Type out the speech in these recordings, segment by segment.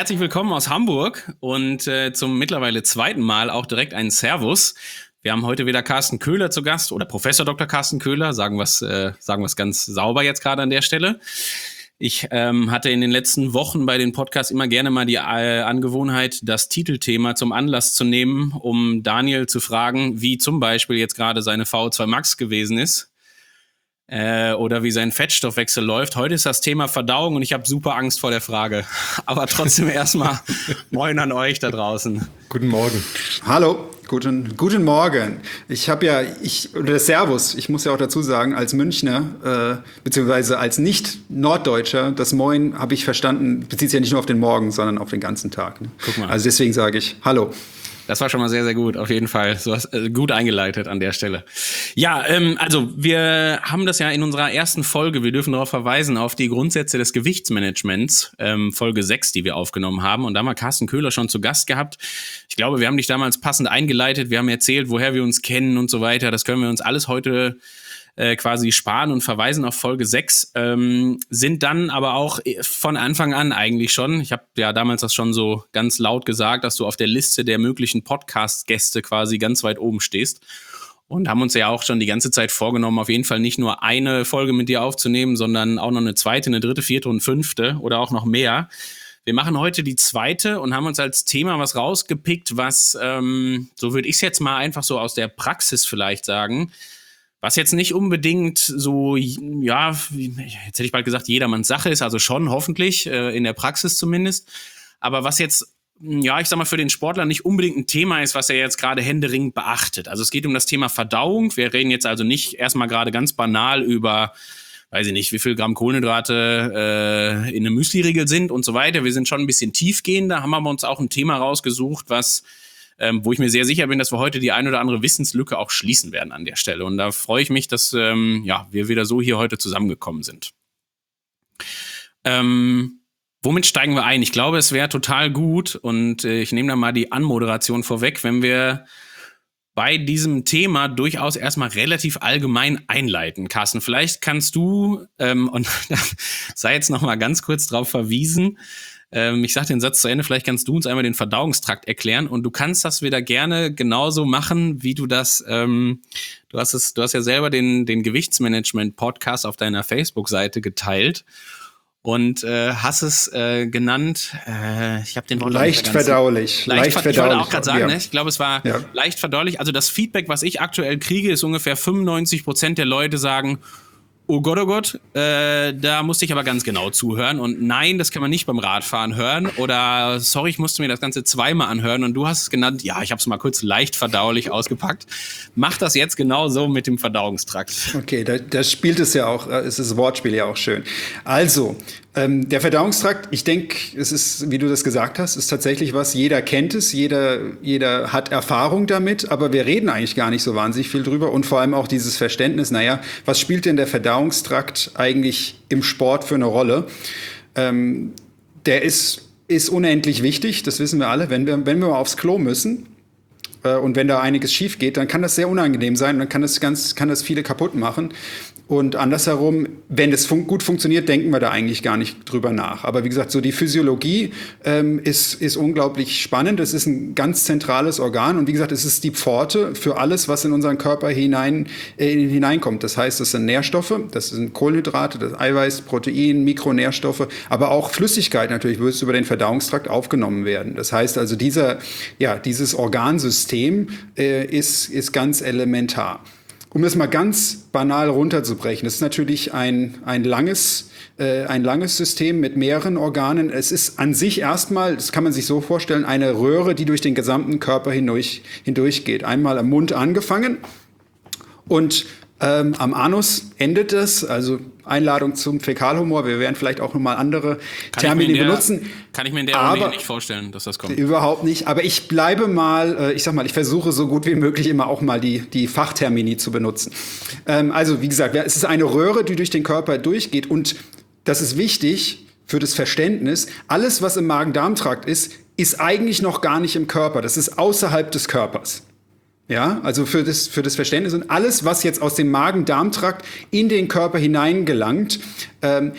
herzlich willkommen aus Hamburg und zum mittlerweile zweiten Mal auch direkt einen Servus. Wir haben heute wieder Carsten Köhler zu Gast oder Professor Dr. Carsten Köhler, sagen wir's ganz sauber jetzt gerade an der Stelle. Ich hatte in den letzten Wochen bei den Podcasts immer gerne mal die Angewohnheit, das Titelthema zum Anlass zu nehmen, um Daniel zu fragen, wie zum Beispiel jetzt gerade seine VO2 Max gewesen ist. Oder wie sein Fettstoffwechsel läuft. Heute ist das Thema Verdauung und ich habe super Angst vor der Frage. Aber trotzdem erstmal Moin an euch da draußen. Guten Morgen. Hallo, guten Morgen. Oder Servus, ich muss ja auch dazu sagen, als Münchner, beziehungsweise als Nicht-Norddeutscher, das Moin habe ich verstanden, bezieht sich ja nicht nur auf den Morgen, sondern auf den ganzen Tag. Ne? Guck mal. Also deswegen sage ich Hallo. Das war schon mal sehr, sehr gut, auf jeden Fall. Du hast gut eingeleitet an der Stelle. Ja, also wir haben das ja in unserer ersten Folge, wir dürfen darauf verweisen, auf die Grundsätze des Gewichtsmanagements, Folge 6, die wir aufgenommen haben. Und da haben wir Carsten Köhler schon zu Gast gehabt. Ich glaube, wir haben dich damals passend eingeleitet. Wir haben erzählt, woher wir uns kennen und so weiter. Das können wir uns alles heute quasi sparen und verweisen auf Folge 6, sind dann aber auch von Anfang an eigentlich schon, ich habe ja damals das schon so ganz laut gesagt, dass du auf der Liste der möglichen Podcast-Gäste quasi ganz weit oben stehst und haben uns ja auch schon die ganze Zeit vorgenommen, auf jeden Fall nicht nur eine Folge mit dir aufzunehmen, sondern auch noch eine zweite, eine dritte, vierte und fünfte oder auch noch mehr. Wir machen heute die zweite und haben uns als Thema was rausgepickt, was, so würde ich es jetzt mal einfach so aus der Praxis vielleicht sagen, was jetzt nicht unbedingt so, ja, jetzt hätte ich bald gesagt, jedermanns Sache ist, also schon hoffentlich, in der Praxis zumindest. Aber was jetzt, ja, ich sag mal, für den Sportler nicht unbedingt ein Thema ist, was er jetzt gerade händeringend beachtet. Also es geht um das Thema Verdauung. Wir reden jetzt also nicht erstmal gerade ganz banal über, weiß ich nicht, wie viel Gramm Kohlenhydrate in einem Müsli-Riegel sind und so weiter. Wir sind schon ein bisschen tiefgehender, haben aber uns auch ein Thema rausgesucht, was wo ich mir sehr sicher bin, dass wir heute die ein oder andere Wissenslücke auch schließen werden an der Stelle. Und da freue ich mich, dass wir wieder so hier heute zusammengekommen sind. Womit steigen wir ein? Ich glaube, es wäre total gut und ich nehme da mal die Anmoderation vorweg, wenn wir bei diesem Thema durchaus erstmal relativ allgemein einleiten. Carsten, vielleicht kannst du, und da sei jetzt noch mal ganz kurz drauf verwiesen, ich sage den Satz zu Ende, vielleicht kannst du uns einmal den Verdauungstrakt erklären und du kannst das wieder gerne genauso machen, wie du das, du hast ja selber den Gewichtsmanagement-Podcast auf deiner Facebook-Seite geteilt und hast es genannt, ich habe den Wort leicht verdaulich. Leicht verdaulich. Ich wollte auch gerade sagen, ja. Ne? Ich glaube, es war leicht verdaulich. Also das Feedback, was ich aktuell kriege, ist ungefähr 95% der Leute sagen, oh Gott, da musste ich aber ganz genau zuhören und nein, das kann man nicht beim Radfahren hören oder sorry, ich musste mir das Ganze zweimal anhören und du hast es genannt, ja, ich habe es mal kurz leicht verdaulich ausgepackt. Mach das jetzt genau so mit dem Verdauungstrakt. Okay, da spielt es ja auch, ist das Wortspiel ja auch schön. Also, der Verdauungstrakt, ich denke, es ist, wie du das gesagt hast, ist tatsächlich was, jeder kennt es, jeder hat Erfahrung damit, aber wir reden eigentlich gar nicht so wahnsinnig viel drüber und vor allem auch dieses Verständnis, naja, was spielt denn der Verdauungstrakt eigentlich im Sport für eine Rolle? Der ist unendlich wichtig, das wissen wir alle, wenn wir mal aufs Klo müssen, und wenn da einiges schief geht, dann kann das sehr unangenehm sein und dann kann das viele kaputt machen. Und andersherum, wenn es gut funktioniert, denken wir da eigentlich gar nicht drüber nach. Aber wie gesagt, so die Physiologie ist unglaublich spannend. Es ist ein ganz zentrales Organ. Und wie gesagt, es ist die Pforte für alles, was in unseren Körper hineinkommt. Das heißt, das sind Nährstoffe, das sind Kohlenhydrate, das Eiweiß, Protein, Mikronährstoffe, aber auch Flüssigkeit natürlich wird über den Verdauungstrakt aufgenommen werden. Das heißt also, dieses Organsystem ist ganz elementar. Um das mal ganz banal runterzubrechen, das ist natürlich ein langes System mit mehreren Organen. Es ist an sich erstmal, das kann man sich so vorstellen, eine Röhre, die durch den gesamten Körper hindurchgeht. Einmal am Mund angefangen und am Anus endet es, also Einladung zum Fäkalhumor. Wir werden vielleicht auch nochmal andere Termini benutzen. Kann ich mir in der Runde nicht vorstellen, dass das kommt. Überhaupt nicht. Aber ich bleibe mal, ich versuche so gut wie möglich immer auch mal die Fachtermini zu benutzen. Also wie gesagt, es ist eine Röhre, die durch den Körper durchgeht. Und das ist wichtig für das Verständnis. Alles, was im Magen-Darm-Trakt ist eigentlich noch gar nicht im Körper. Das ist außerhalb des Körpers. Ja, also für das Verständnis und alles, was jetzt aus dem Magen-Darm-Trakt in den Körper hineingelangt,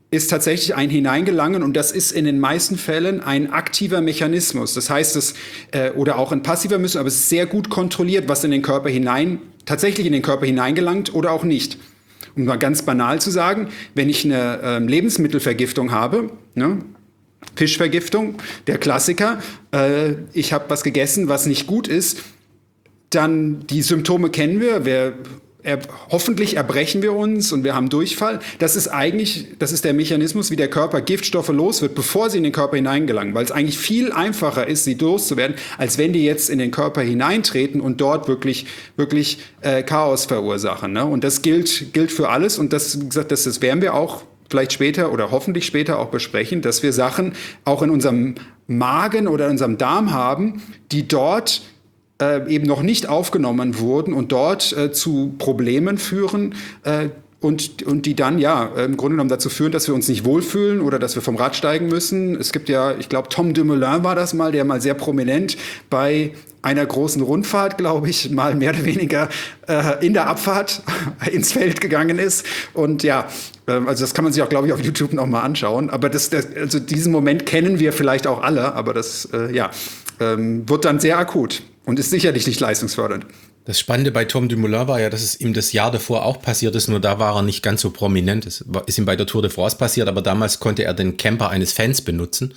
ist tatsächlich ein Hineingelangen und das ist in den meisten Fällen ein aktiver Mechanismus. Das heißt, oder auch ein passiver Mechanismus, aber es ist sehr gut kontrolliert, was in den Körper tatsächlich in den Körper hineingelangt oder auch nicht. Um mal ganz banal zu sagen, wenn ich eine Lebensmittelvergiftung habe, ne, Fischvergiftung, der Klassiker, ich habe was gegessen, was nicht gut ist, dann die Symptome kennen wir. Hoffentlich erbrechen wir uns und wir haben Durchfall. Das ist der Mechanismus, wie der Körper Giftstoffe los wird, bevor sie in den Körper hineingelangen, weil es eigentlich viel einfacher ist, sie loszuwerden, als wenn die jetzt in den Körper hineintreten und dort wirklich Chaos verursachen. Ne? Und das gilt für alles und das, wie gesagt, das werden wir auch vielleicht später oder hoffentlich später auch besprechen, dass wir Sachen auch in unserem Magen oder in unserem Darm haben, die dort eben noch nicht aufgenommen wurden und dort zu Problemen führen und die dann im Grunde genommen dazu führen, dass wir uns nicht wohlfühlen oder dass wir vom Rad steigen müssen. Es gibt ja, ich glaube, Tom Dumoulin war das mal, der mal sehr prominent bei einer großen Rundfahrt, glaube ich, mal mehr oder weniger in der Abfahrt ins Feld gegangen ist. Und also das kann man sich auch, glaube ich, auf YouTube noch mal anschauen. Aber also diesen Moment kennen wir vielleicht auch alle, aber das wird dann sehr akut und ist sicherlich nicht leistungsfördernd. Das Spannende bei Tom Dumoulin war ja, dass es ihm das Jahr davor auch passiert ist, nur da war er nicht ganz so prominent. Es ist ihm bei der Tour de France passiert, aber damals konnte er den Camper eines Fans benutzen.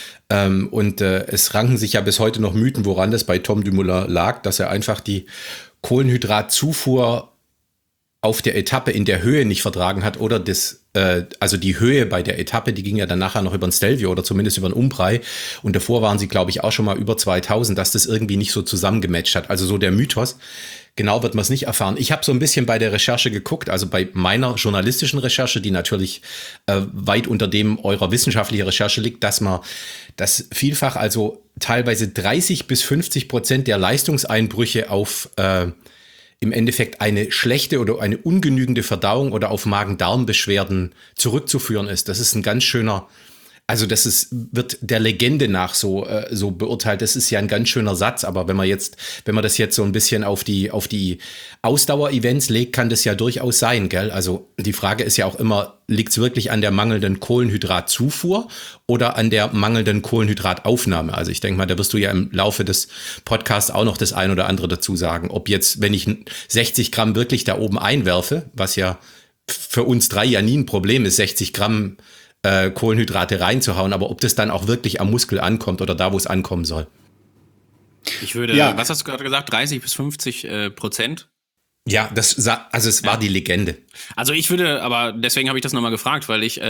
Es ranken sich ja bis heute noch Mythen, woran das bei Tom Dumoulin lag, dass er einfach die Kohlenhydratzufuhr auf der Etappe in der Höhe nicht vertragen hat oder also die Höhe bei der Etappe, die ging ja dann nachher noch über den Stelvio oder zumindest über den Umbrei und davor waren sie, glaube ich, auch schon mal über 2000, dass das irgendwie nicht so zusammengematcht hat. Also so der Mythos. Genau wird man es nicht erfahren. Ich habe so ein bisschen bei der Recherche geguckt, also bei meiner journalistischen Recherche, die natürlich weit unter dem eurer wissenschaftlichen Recherche liegt, dass vielfach also teilweise 30-50% der Leistungseinbrüche auf im Endeffekt eine schlechte oder eine ungenügende Verdauung oder auf Magen-Darm-Beschwerden zurückzuführen ist. Das ist ein ganz schöner, also wird der Legende nach so beurteilt. Das ist ja ein ganz schöner Satz, aber wenn man das jetzt so ein bisschen auf die Ausdauer-Events legt, kann das ja durchaus sein, gell? Also die Frage ist ja auch immer, liegt es wirklich an der mangelnden Kohlenhydratzufuhr oder an der mangelnden Kohlenhydrataufnahme? Also ich denke mal, da wirst du ja im Laufe des Podcasts auch noch das ein oder andere dazu sagen. Ob jetzt, wenn ich 60 Gramm wirklich da oben einwerfe, was ja für uns 3 ja nie ein Problem ist, 60 Gramm Kohlenhydrate reinzuhauen, aber ob das dann auch wirklich am Muskel ankommt oder da, wo es ankommen soll. Ich würde, was hast du gerade gesagt, 30-50%? Ja, es war die Legende. Also ich würde, aber deswegen habe ich das nochmal gefragt, weil ich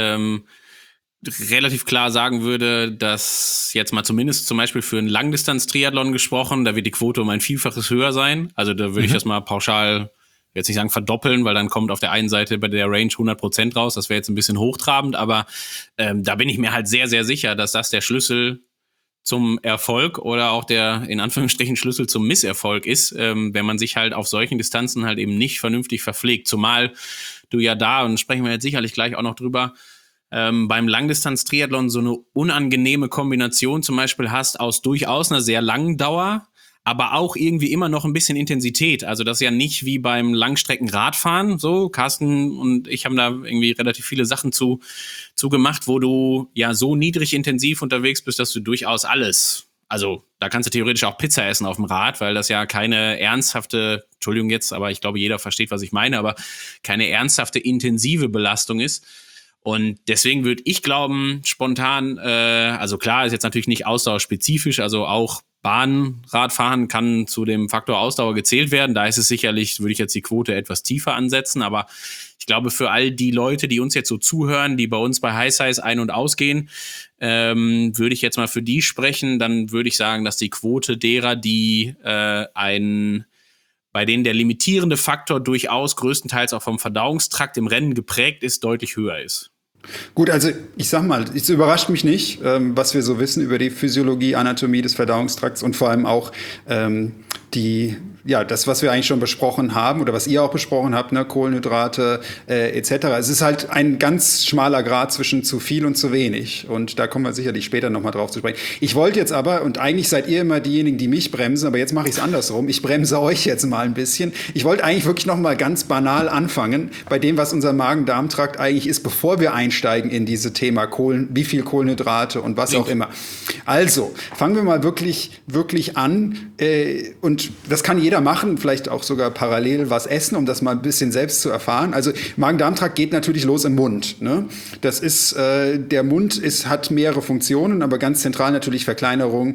relativ klar sagen würde, dass jetzt mal zumindest zum Beispiel für einen Langdistanz-Triathlon gesprochen, da wird die Quote um ein Vielfaches höher sein. Also da würde ich das mal pauschal jetzt nicht sagen verdoppeln, weil dann kommt auf der einen Seite bei der Range 100% raus. Das wäre jetzt ein bisschen hochtrabend, aber da bin ich mir halt sehr, sehr sicher, dass das der Schlüssel zum Erfolg oder auch der, in Anführungsstrichen, Schlüssel zum Misserfolg ist, wenn man sich halt auf solchen Distanzen halt eben nicht vernünftig verpflegt. Zumal du ja da, und sprechen wir jetzt sicherlich gleich auch noch drüber, beim Langdistanz-Triathlon so eine unangenehme Kombination zum Beispiel hast aus durchaus einer sehr langen Dauer, aber auch irgendwie immer noch ein bisschen Intensität. Also das ist ja nicht wie beim Langstreckenradfahren. So, Carsten und ich haben da irgendwie relativ viele Sachen zu gemacht, wo du ja so niedrig intensiv unterwegs bist, dass du durchaus alles, also da kannst du theoretisch auch Pizza essen auf dem Rad, weil das ja keine ernsthafte, Entschuldigung jetzt, aber ich glaube, jeder versteht, was ich meine, aber keine ernsthafte intensive Belastung ist. Und deswegen würde ich glauben, spontan, also klar, ist jetzt natürlich nicht ausdauerspezifisch, also auch Bahnradfahren kann zu dem Faktor Ausdauer gezählt werden. Da ist es sicherlich, würde ich jetzt die Quote etwas tiefer ansetzen, aber ich glaube, für all die Leute, die uns jetzt so zuhören, die bei uns bei High Size ein- und ausgehen, würde ich jetzt mal für die sprechen, dann würde ich sagen, dass die Quote derer, die bei denen der limitierende Faktor durchaus größtenteils auch vom Verdauungstrakt im Rennen geprägt ist, deutlich höher ist. Gut, also ich sag mal, es überrascht mich nicht, was wir so wissen über die Physiologie, Anatomie des Verdauungstrakts und vor allem auch die ja, das, was wir eigentlich schon besprochen haben oder was ihr auch besprochen habt, ne, Kohlenhydrate etc. Es ist halt ein ganz schmaler Grat zwischen zu viel und zu wenig. Und da kommen wir sicherlich später nochmal drauf zu sprechen. Ich wollte jetzt aber, und eigentlich seid ihr immer diejenigen, die mich bremsen, aber jetzt mache ich es andersrum. Ich bremse euch jetzt mal ein bisschen. Ich wollte eigentlich wirklich nochmal ganz banal anfangen bei dem, was unser Magen-Darm-Trakt eigentlich ist, bevor wir einsteigen in diese Thema wie viel Kohlenhydrate und was auch immer. Also, fangen wir mal wirklich an. Und das kann jeder machen, vielleicht auch sogar parallel was essen, um das mal ein bisschen selbst zu erfahren. Also Magen-Darm-Trakt geht natürlich los im Mund. Ne? Das ist, der Mund hat mehrere Funktionen, aber ganz zentral natürlich Verkleinerung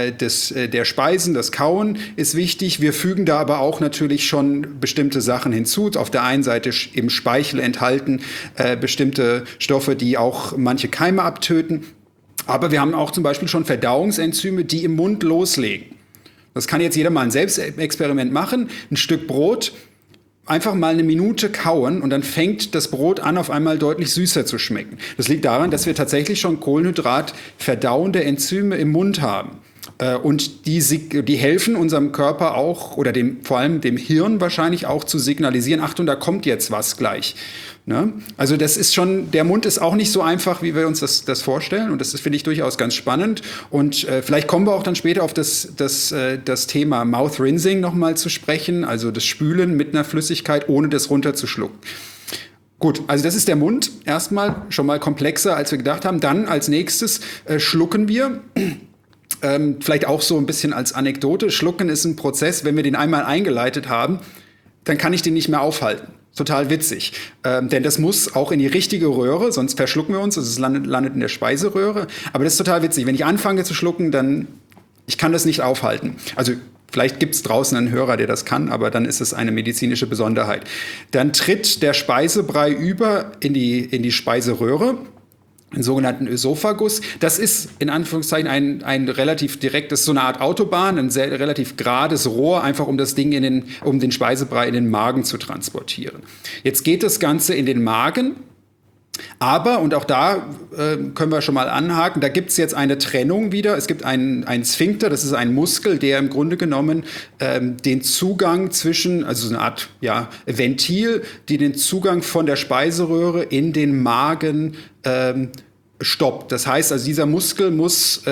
der Speisen, das Kauen ist wichtig. Wir fügen da aber auch natürlich schon bestimmte Sachen hinzu. Auf der einen Seite im Speichel enthalten bestimmte Stoffe, die auch manche Keime abtöten. Aber wir haben auch zum Beispiel schon Verdauungsenzyme, die im Mund loslegen. Das kann jetzt jeder mal ein Selbstexperiment machen. Ein Stück Brot, einfach mal eine Minute kauen und dann fängt das Brot an, auf einmal deutlich süßer zu schmecken. Das liegt daran, dass wir tatsächlich schon Kohlenhydrat verdauende Enzyme im Mund haben. Und die helfen unserem Körper auch, oder vor allem dem Hirn wahrscheinlich auch zu signalisieren, Achtung, da kommt jetzt was gleich. Ne? Also das ist schon, der Mund ist auch nicht so einfach, wie wir uns das vorstellen. Und das finde ich durchaus ganz spannend. Und vielleicht kommen wir auch dann später auf das Thema Mouth Rinsing nochmal zu sprechen, also das Spülen mit einer Flüssigkeit, ohne das runterzuschlucken. Gut, also das ist der Mund. Erstmal schon mal komplexer, als wir gedacht haben. Dann als nächstes schlucken wir. Vielleicht auch so ein bisschen als Anekdote. Schlucken ist ein Prozess, wenn wir den einmal eingeleitet haben, dann kann ich den nicht mehr aufhalten. Total witzig. Denn das muss auch in die richtige Röhre, sonst verschlucken wir uns, also es landet in der Speiseröhre. Aber das ist total witzig. Wenn ich anfange zu schlucken, dann ich kann das nicht aufhalten. Also vielleicht gibt es draußen einen Hörer, der das kann, aber dann ist es eine medizinische Besonderheit. Dann tritt der Speisebrei über in die Speiseröhre, einen sogenannten Ösophagus. Das ist in Anführungszeichen ein relativ direktes, so eine Art Autobahn, ein sehr relativ gerades Rohr, einfach um das Ding um den Speisebrei in den Magen zu transportieren. Jetzt geht das Ganze in den Magen. Aber, und auch da können wir schon mal anhaken, da gibt es jetzt eine Trennung wieder. Es gibt einen Sphinkter, das ist ein Muskel, der im Grunde genommen den Zugang also so eine Art Ventil, die den Zugang von der Speiseröhre in den Magen stoppt. Das heißt, also dieser Muskel muss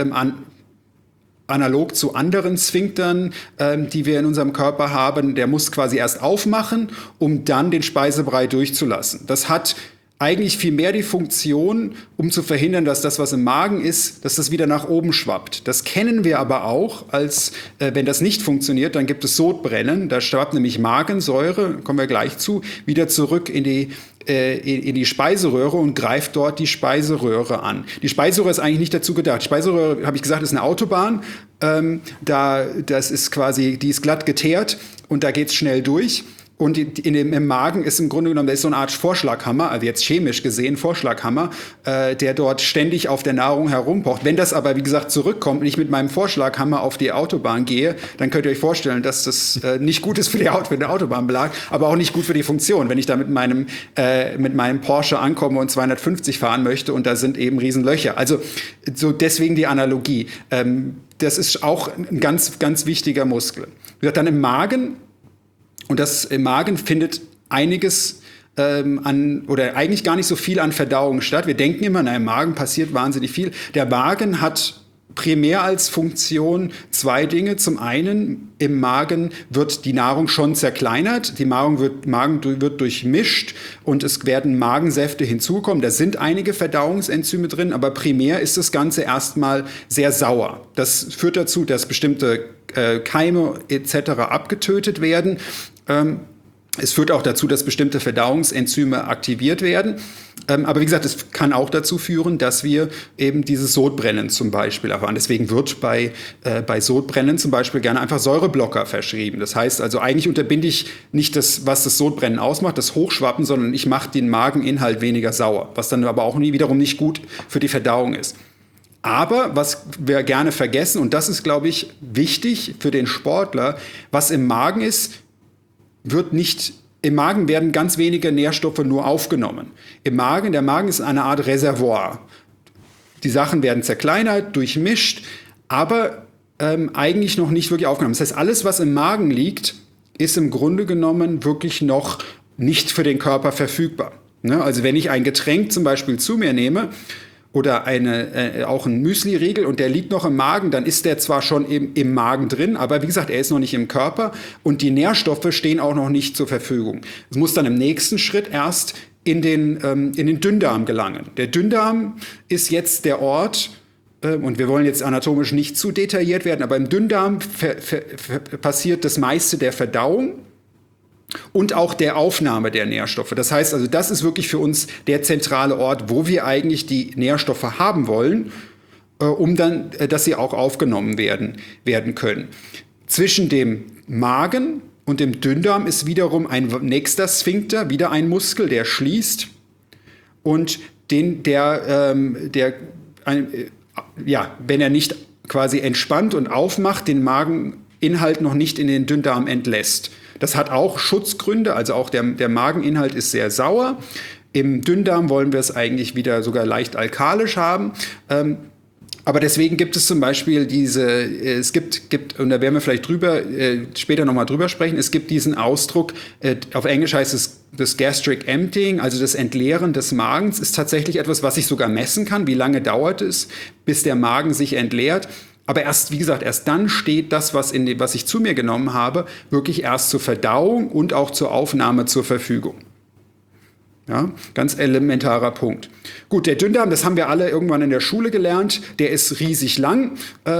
analog zu anderen Sphinktern, die wir in unserem Körper haben, der muss quasi erst aufmachen, um dann den Speisebrei durchzulassen. Das hat eigentlich viel mehr die Funktion, um zu verhindern, dass das, was im Magen ist, dass das wieder nach oben schwappt. Das kennen wir aber auch, als wenn das nicht funktioniert, dann gibt es Sodbrennen. Da schwappt nämlich Magensäure, kommen wir gleich zu, wieder zurück in die Speiseröhre und greift dort die Speiseröhre an. Die Speiseröhre ist eigentlich nicht dazu gedacht. Die Speiseröhre, habe ich gesagt, ist eine Autobahn. Das ist quasi, die ist glatt geteert und da geht's schnell durch. Und im Magen ist im Grunde genommen, da ist so eine Art Vorschlaghammer, also jetzt chemisch gesehen Vorschlaghammer, der dort ständig auf der Nahrung herumpocht. Wenn das aber, wie gesagt, zurückkommt und ich mit meinem Vorschlaghammer auf die Autobahn gehe, dann könnt ihr euch vorstellen, dass das nicht gut ist für den Autobahnbelag, aber auch nicht gut für die Funktion. Wenn ich da mit meinem Porsche ankomme und 250 fahren möchte und da sind eben Riesenlöcher. Also so deswegen die Analogie. Das ist auch ein ganz, ganz wichtiger Muskel. Wie gesagt, dann im Magen. Und im Magen findet einiges oder eigentlich gar nicht so viel an Verdauung statt. Wir denken immer, im Magen passiert wahnsinnig viel. Der Magen hat primär als Funktion zwei Dinge. Zum einen, im Magen wird die Nahrung schon zerkleinert, die Magen wird durchmischt und es werden Magensäfte hinzukommen. Da sind einige Verdauungsenzyme drin, aber primär ist das Ganze erstmal sehr sauer. Das führt dazu, dass bestimmte Keime etc. abgetötet werden. Es führt auch dazu, dass bestimmte Verdauungsenzyme aktiviert werden. Aber wie gesagt, es kann auch dazu führen, dass wir eben dieses Sodbrennen zum Beispiel erfahren. Deswegen wird bei Sodbrennen zum Beispiel gerne einfach Säureblocker verschrieben. Das heißt also, eigentlich unterbinde ich nicht das, was das Sodbrennen ausmacht, das Hochschwappen, sondern ich mache den Mageninhalt weniger sauer, was dann aber auch wiederum nicht gut für die Verdauung ist. Aber was wir gerne vergessen, und das ist, glaube ich, wichtig für den Sportler, was im Magen ist, im Magen werden ganz wenige Nährstoffe nur aufgenommen. Der Magen ist eine Art Reservoir. Die Sachen werden zerkleinert, durchmischt, aber eigentlich noch nicht wirklich aufgenommen. Das heißt, alles, was im Magen liegt, ist im Grunde genommen wirklich noch nicht für den Körper verfügbar. Ne? Also wenn ich ein Getränk zum Beispiel zu mir nehme oder auch ein Müsli-Riegel und der liegt noch im Magen, dann ist der zwar schon im Magen drin, aber wie gesagt, er ist noch nicht im Körper und die Nährstoffe stehen auch noch nicht zur Verfügung. Es muss dann im nächsten Schritt erst in den Dünndarm gelangen. Der Dünndarm ist jetzt der Ort, und wir wollen jetzt anatomisch nicht zu detailliert werden, aber im Dünndarm passiert das meiste der Verdauung und auch der Aufnahme der Nährstoffe. Das heißt also, das ist wirklich für uns der zentrale Ort, wo wir eigentlich die Nährstoffe haben wollen, um dann, dass sie auch aufgenommen werden können. Zwischen dem Magen und dem Dünndarm ist wiederum ein nächster Sphinkter, wieder ein Muskel, der schließt und wenn er nicht quasi entspannt und aufmacht, den Mageninhalt noch nicht in den Dünndarm entlässt. Das hat auch Schutzgründe, also auch der Mageninhalt ist sehr sauer. Im Dünndarm wollen wir es eigentlich wieder sogar leicht alkalisch haben. Aber deswegen gibt es zum Beispiel und da werden wir vielleicht später nochmal drüber sprechen, es gibt diesen Ausdruck, auf Englisch heißt es das Gastric Emptying, also das Entleeren des Magens, ist tatsächlich etwas, was ich sogar messen kann. Wie lange dauert es, bis der Magen sich entleert? Aber erst dann steht das, was ich zu mir genommen habe, wirklich erst zur Verdauung und auch zur Aufnahme zur Verfügung. Ja, ganz elementarer Punkt. Gut, der Dünndarm, das haben wir alle irgendwann in der Schule gelernt, der ist riesig lang,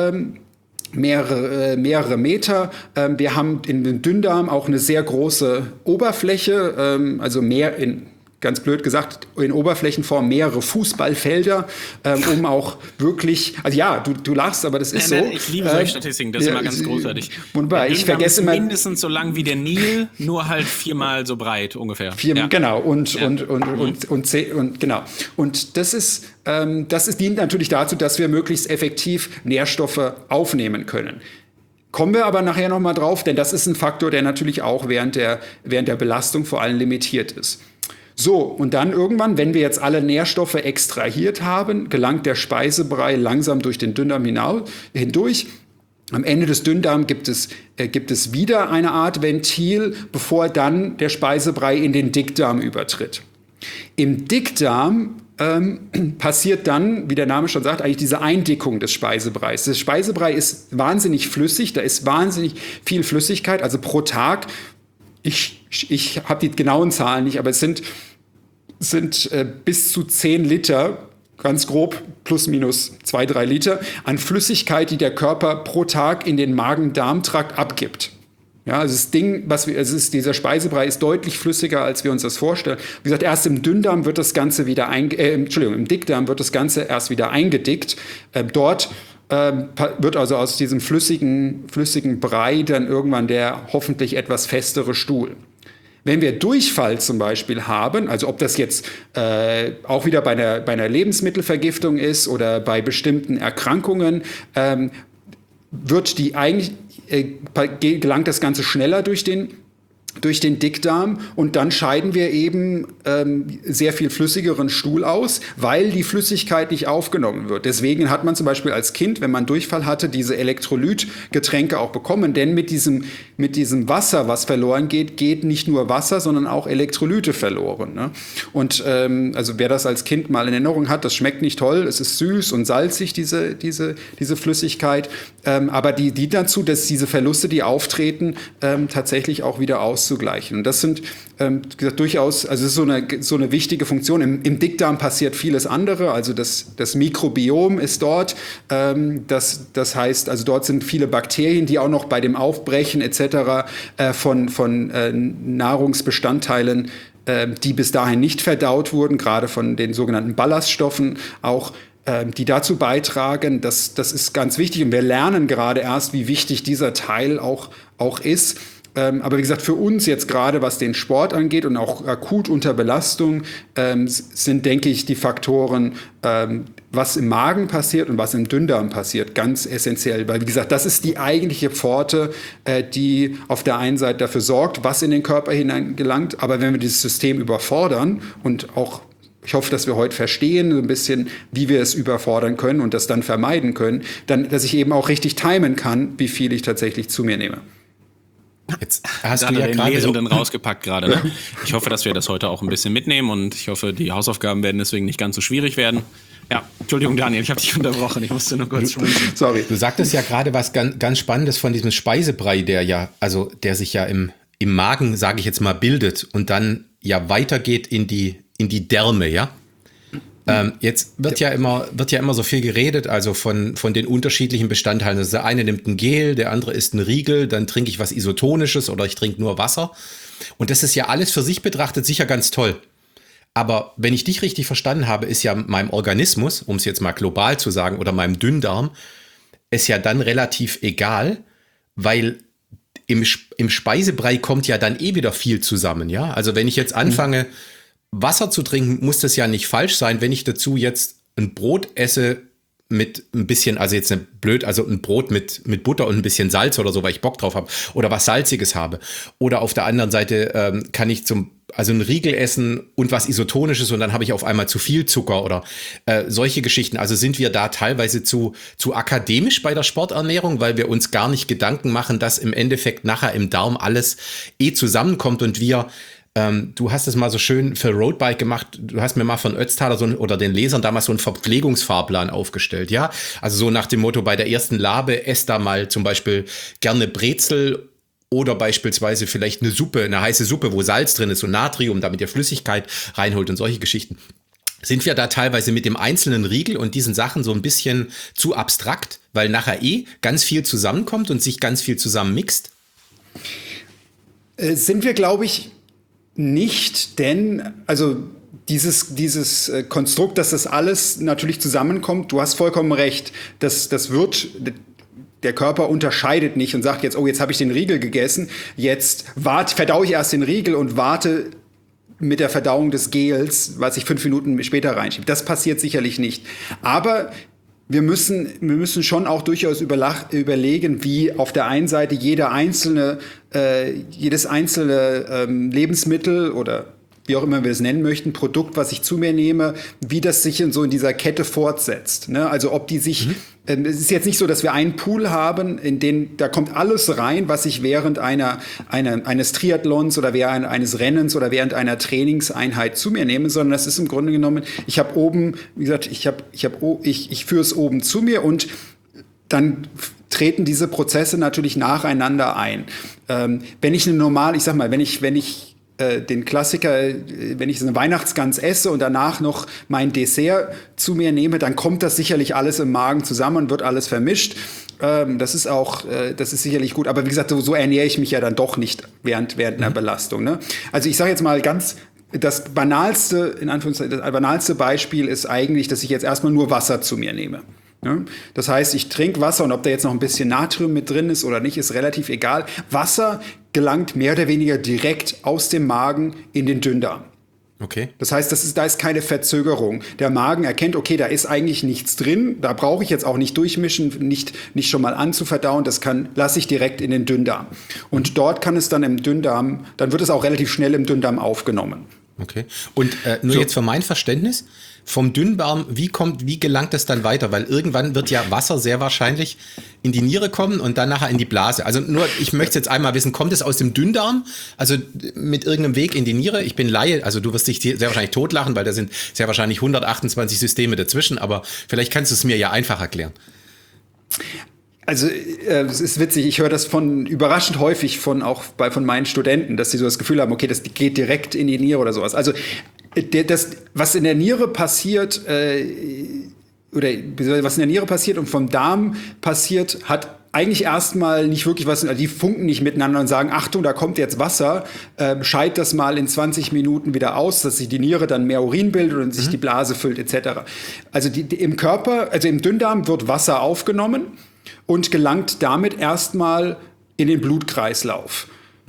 mehrere Meter. Wir haben in dem Dünndarm auch eine sehr große Oberfläche, also ganz blöd gesagt, in Oberflächenform mehrere Fußballfelder, um auch wirklich, also ja, du lachst, aber das ist so. Ich liebe solche Statistiken, das ist immer ganz großzartig. Wunderbar, ich vergesse immer. Mindestens so lang wie der Nil, nur halt 4-mal so breit ungefähr. Genau, genau. Und das dient natürlich dazu, dass wir möglichst effektiv Nährstoffe aufnehmen können. Kommen wir aber nachher nochmal drauf, denn das ist ein Faktor, der natürlich auch während der Belastung vor allem limitiert ist. So, und dann irgendwann, wenn wir jetzt alle Nährstoffe extrahiert haben, gelangt der Speisebrei langsam durch den Dünndarm hindurch. Am Ende des Dünndarms gibt es wieder eine Art Ventil, bevor dann der Speisebrei in den Dickdarm übertritt. Im Dickdarm passiert dann, wie der Name schon sagt, eigentlich diese Eindickung des Speisebreis. Der Speisebrei ist wahnsinnig flüssig, da ist wahnsinnig viel Flüssigkeit, also pro Tag. Ich habe die genauen Zahlen nicht, aber es sind bis zu 10 Liter, ganz grob, plus minus 2-3 Liter, an Flüssigkeit, die der Körper pro Tag in den Magen-Darm-Trakt abgibt. Ja, also dieser Speisebrei ist deutlich flüssiger, als wir uns das vorstellen. Wie gesagt, erst im Dünndarm wird das Ganze wieder im Dickdarm wird das Ganze erst wieder eingedickt. Dort wird also aus diesem flüssigen Brei dann irgendwann der hoffentlich etwas festere Stuhl. Wenn wir Durchfall zum Beispiel haben, also ob das jetzt auch wieder bei einer Lebensmittelvergiftung ist oder bei bestimmten Erkrankungen, gelangt das Ganze schneller durch den Dickdarm und dann scheiden wir eben sehr viel flüssigeren Stuhl aus, weil die Flüssigkeit nicht aufgenommen wird. Deswegen hat man zum Beispiel als Kind, wenn man Durchfall hatte, diese Elektrolytgetränke auch bekommen, denn mit diesem Wasser, was verloren geht nicht nur Wasser, sondern auch Elektrolyte verloren. Ne? Und also wer das als Kind mal in Erinnerung hat, das schmeckt nicht toll, es ist süß und salzig, diese Flüssigkeit, aber die dient dazu, dass diese Verluste, die auftreten, tatsächlich auch wieder auszugleichen. Und das sind durchaus, also es ist so eine wichtige Funktion. Im Dickdarm passiert vieles andere, also das Mikrobiom ist dort. Das heißt, also dort sind viele Bakterien, die auch noch bei dem Aufbrechen etc. von Nahrungsbestandteilen, die bis dahin nicht verdaut wurden, gerade von den sogenannten Ballaststoffen, auch die dazu beitragen. Das ist ganz wichtig und wir lernen gerade erst, wie wichtig dieser Teil auch ist. Aber wie gesagt, für uns jetzt gerade, was den Sport angeht und auch akut unter Belastung, sind, denke ich, die Faktoren, was im Magen passiert und was im Dünndarm passiert, ganz essentiell. Weil, wie gesagt, das ist die eigentliche Pforte, die auf der einen Seite dafür sorgt, was in den Körper hineingelangt. Aber wenn wir dieses System überfordern und auch ich hoffe, dass wir heute verstehen, so ein bisschen, wie wir es überfordern können und das dann vermeiden können, dann, dass ich eben auch richtig timen kann, wie viel ich tatsächlich zu mir nehme. Jetzt hast Da du hat er ja den gerade so, Lesenden rausgepackt gerade. Ne? Ich hoffe, dass wir das heute auch ein bisschen mitnehmen und ich hoffe, die Hausaufgaben werden deswegen nicht ganz so schwierig werden. Ja, Entschuldigung, Daniel, ich habe dich unterbrochen. Ich musste nur kurz schmunzeln. Sorry. du sagtest ja gerade was ganz Spannendes von diesem Speisebrei, der sich ja im Magen, sage ich jetzt mal, bildet und dann ja weitergeht in die Därme, ja? Jetzt wird ja immer so viel geredet, also von den unterschiedlichen Bestandteilen. Also der eine nimmt ein Gel, der andere isst ein Riegel, dann trinke ich was Isotonisches oder ich trinke nur Wasser. Und das ist ja alles für sich betrachtet sicher ganz toll. Aber wenn ich dich richtig verstanden habe, ist ja meinem Organismus, um es jetzt mal global zu sagen, oder meinem Dünndarm, ist ja dann relativ egal, weil im Speisebrei kommt ja dann eh wieder viel zusammen, ja? Also wenn ich jetzt anfange, Wasser zu trinken, muss das ja nicht falsch sein, wenn ich dazu jetzt ein Brot esse mit ein bisschen, also jetzt also ein Brot mit Butter und ein bisschen Salz oder so, weil ich Bock drauf habe oder was Salziges habe. Oder auf der anderen Seite kann ich also einen Riegel essen und was Isotonisches und dann habe ich auf einmal zu viel Zucker oder solche Geschichten. Also sind wir da teilweise zu akademisch bei der Sporternährung, weil wir uns gar nicht Gedanken machen, dass im Endeffekt nachher im Darm alles zusammenkommt und wir du hast es mal so schön für Roadbike gemacht. Du hast mir mal von Ötztaler oder den Lesern damals so einen Verpflegungsfahrplan aufgestellt, ja? Also so nach dem Motto, bei der ersten Labe esst da mal zum Beispiel gerne Brezel oder beispielsweise vielleicht eine heiße Suppe, wo Salz drin ist und Natrium, damit ihr Flüssigkeit reinholt und solche Geschichten. Sind wir da teilweise mit dem einzelnen Riegel und diesen Sachen so ein bisschen zu abstrakt, weil nachher ganz viel zusammenkommt und sich ganz viel zusammenmixt? Sind wir, glaube ich, nicht, denn also dieses Konstrukt, dass das alles natürlich zusammenkommt, du hast vollkommen recht, der Körper unterscheidet nicht und sagt jetzt, oh, jetzt habe ich den Riegel gegessen, jetzt verdaue ich erst den Riegel und warte mit der Verdauung des Gels, was ich 5 Minuten später reinschiebe. Das passiert sicherlich nicht. Aber wir müssen schon auch durchaus überlegen, wie auf der einen Seite jedes einzelne Lebensmittel oder wie auch immer wir es nennen möchten, Produkt, was ich zu mir nehme, wie das sich in dieser Kette fortsetzt. Ne? Also ob die sich, es ist jetzt nicht so, dass wir einen Pool haben, da kommt alles rein, was ich während eines Triathlons oder während eines Rennens oder während einer Trainingseinheit zu mir nehme, sondern das ist im Grunde genommen, ich habe oben, wie gesagt, ich führe es oben zu mir und dann treten diese Prozesse natürlich nacheinander ein. Wenn ich wenn ich den Klassiker, wenn ich so eine Weihnachtsgans esse und danach noch mein Dessert zu mir nehme, dann kommt das sicherlich alles im Magen zusammen und wird alles vermischt. Das ist sicherlich gut. Aber wie gesagt, so ernähre ich mich ja dann doch nicht während einer Belastung. Ne? Also ich sage jetzt mal das banalste Beispiel ist eigentlich, dass ich jetzt erstmal nur Wasser zu mir nehme. Ja, das heißt, ich trinke Wasser und ob da jetzt noch ein bisschen Natrium mit drin ist oder nicht, ist relativ egal. Wasser gelangt mehr oder weniger direkt aus dem Magen in den Dünndarm. Okay. Das heißt, da ist keine Verzögerung. Der Magen erkennt, okay, da ist eigentlich nichts drin, da brauche ich jetzt auch nicht durchmischen, nicht schon mal anzuverdauen, lasse ich direkt in den Dünndarm. Und dort kann es dann dann wird es auch relativ schnell im Dünndarm aufgenommen. Okay. Und jetzt für mein Verständnis, vom Dünndarm, wie gelangt es dann weiter? Weil irgendwann wird ja Wasser sehr wahrscheinlich in die Niere kommen und dann nachher in die Blase. Also ich möchte jetzt einmal wissen, kommt es aus dem Dünndarm, also mit irgendeinem Weg in die Niere? Ich bin Laie, also du wirst dich sehr wahrscheinlich totlachen, weil da sind sehr wahrscheinlich 128 Systeme dazwischen, aber vielleicht kannst du es mir ja einfach erklären. Also es ist witzig, ich höre das überraschend häufig von meinen Studenten, dass sie so das Gefühl haben, okay, das geht direkt in die Niere oder sowas. Also was in der Niere passiert, was in der Niere passiert und vom Darm passiert, hat eigentlich erstmal nicht wirklich was, die funken nicht miteinander und sagen, Achtung, da kommt jetzt Wasser, scheid das mal in 20 Minuten wieder aus, dass sich die Niere dann mehr Urin bildet und sich die Blase füllt etc. Also im Körper, also im Dünndarm wird Wasser aufgenommen und gelangt damit erstmal in den Blutkreislauf.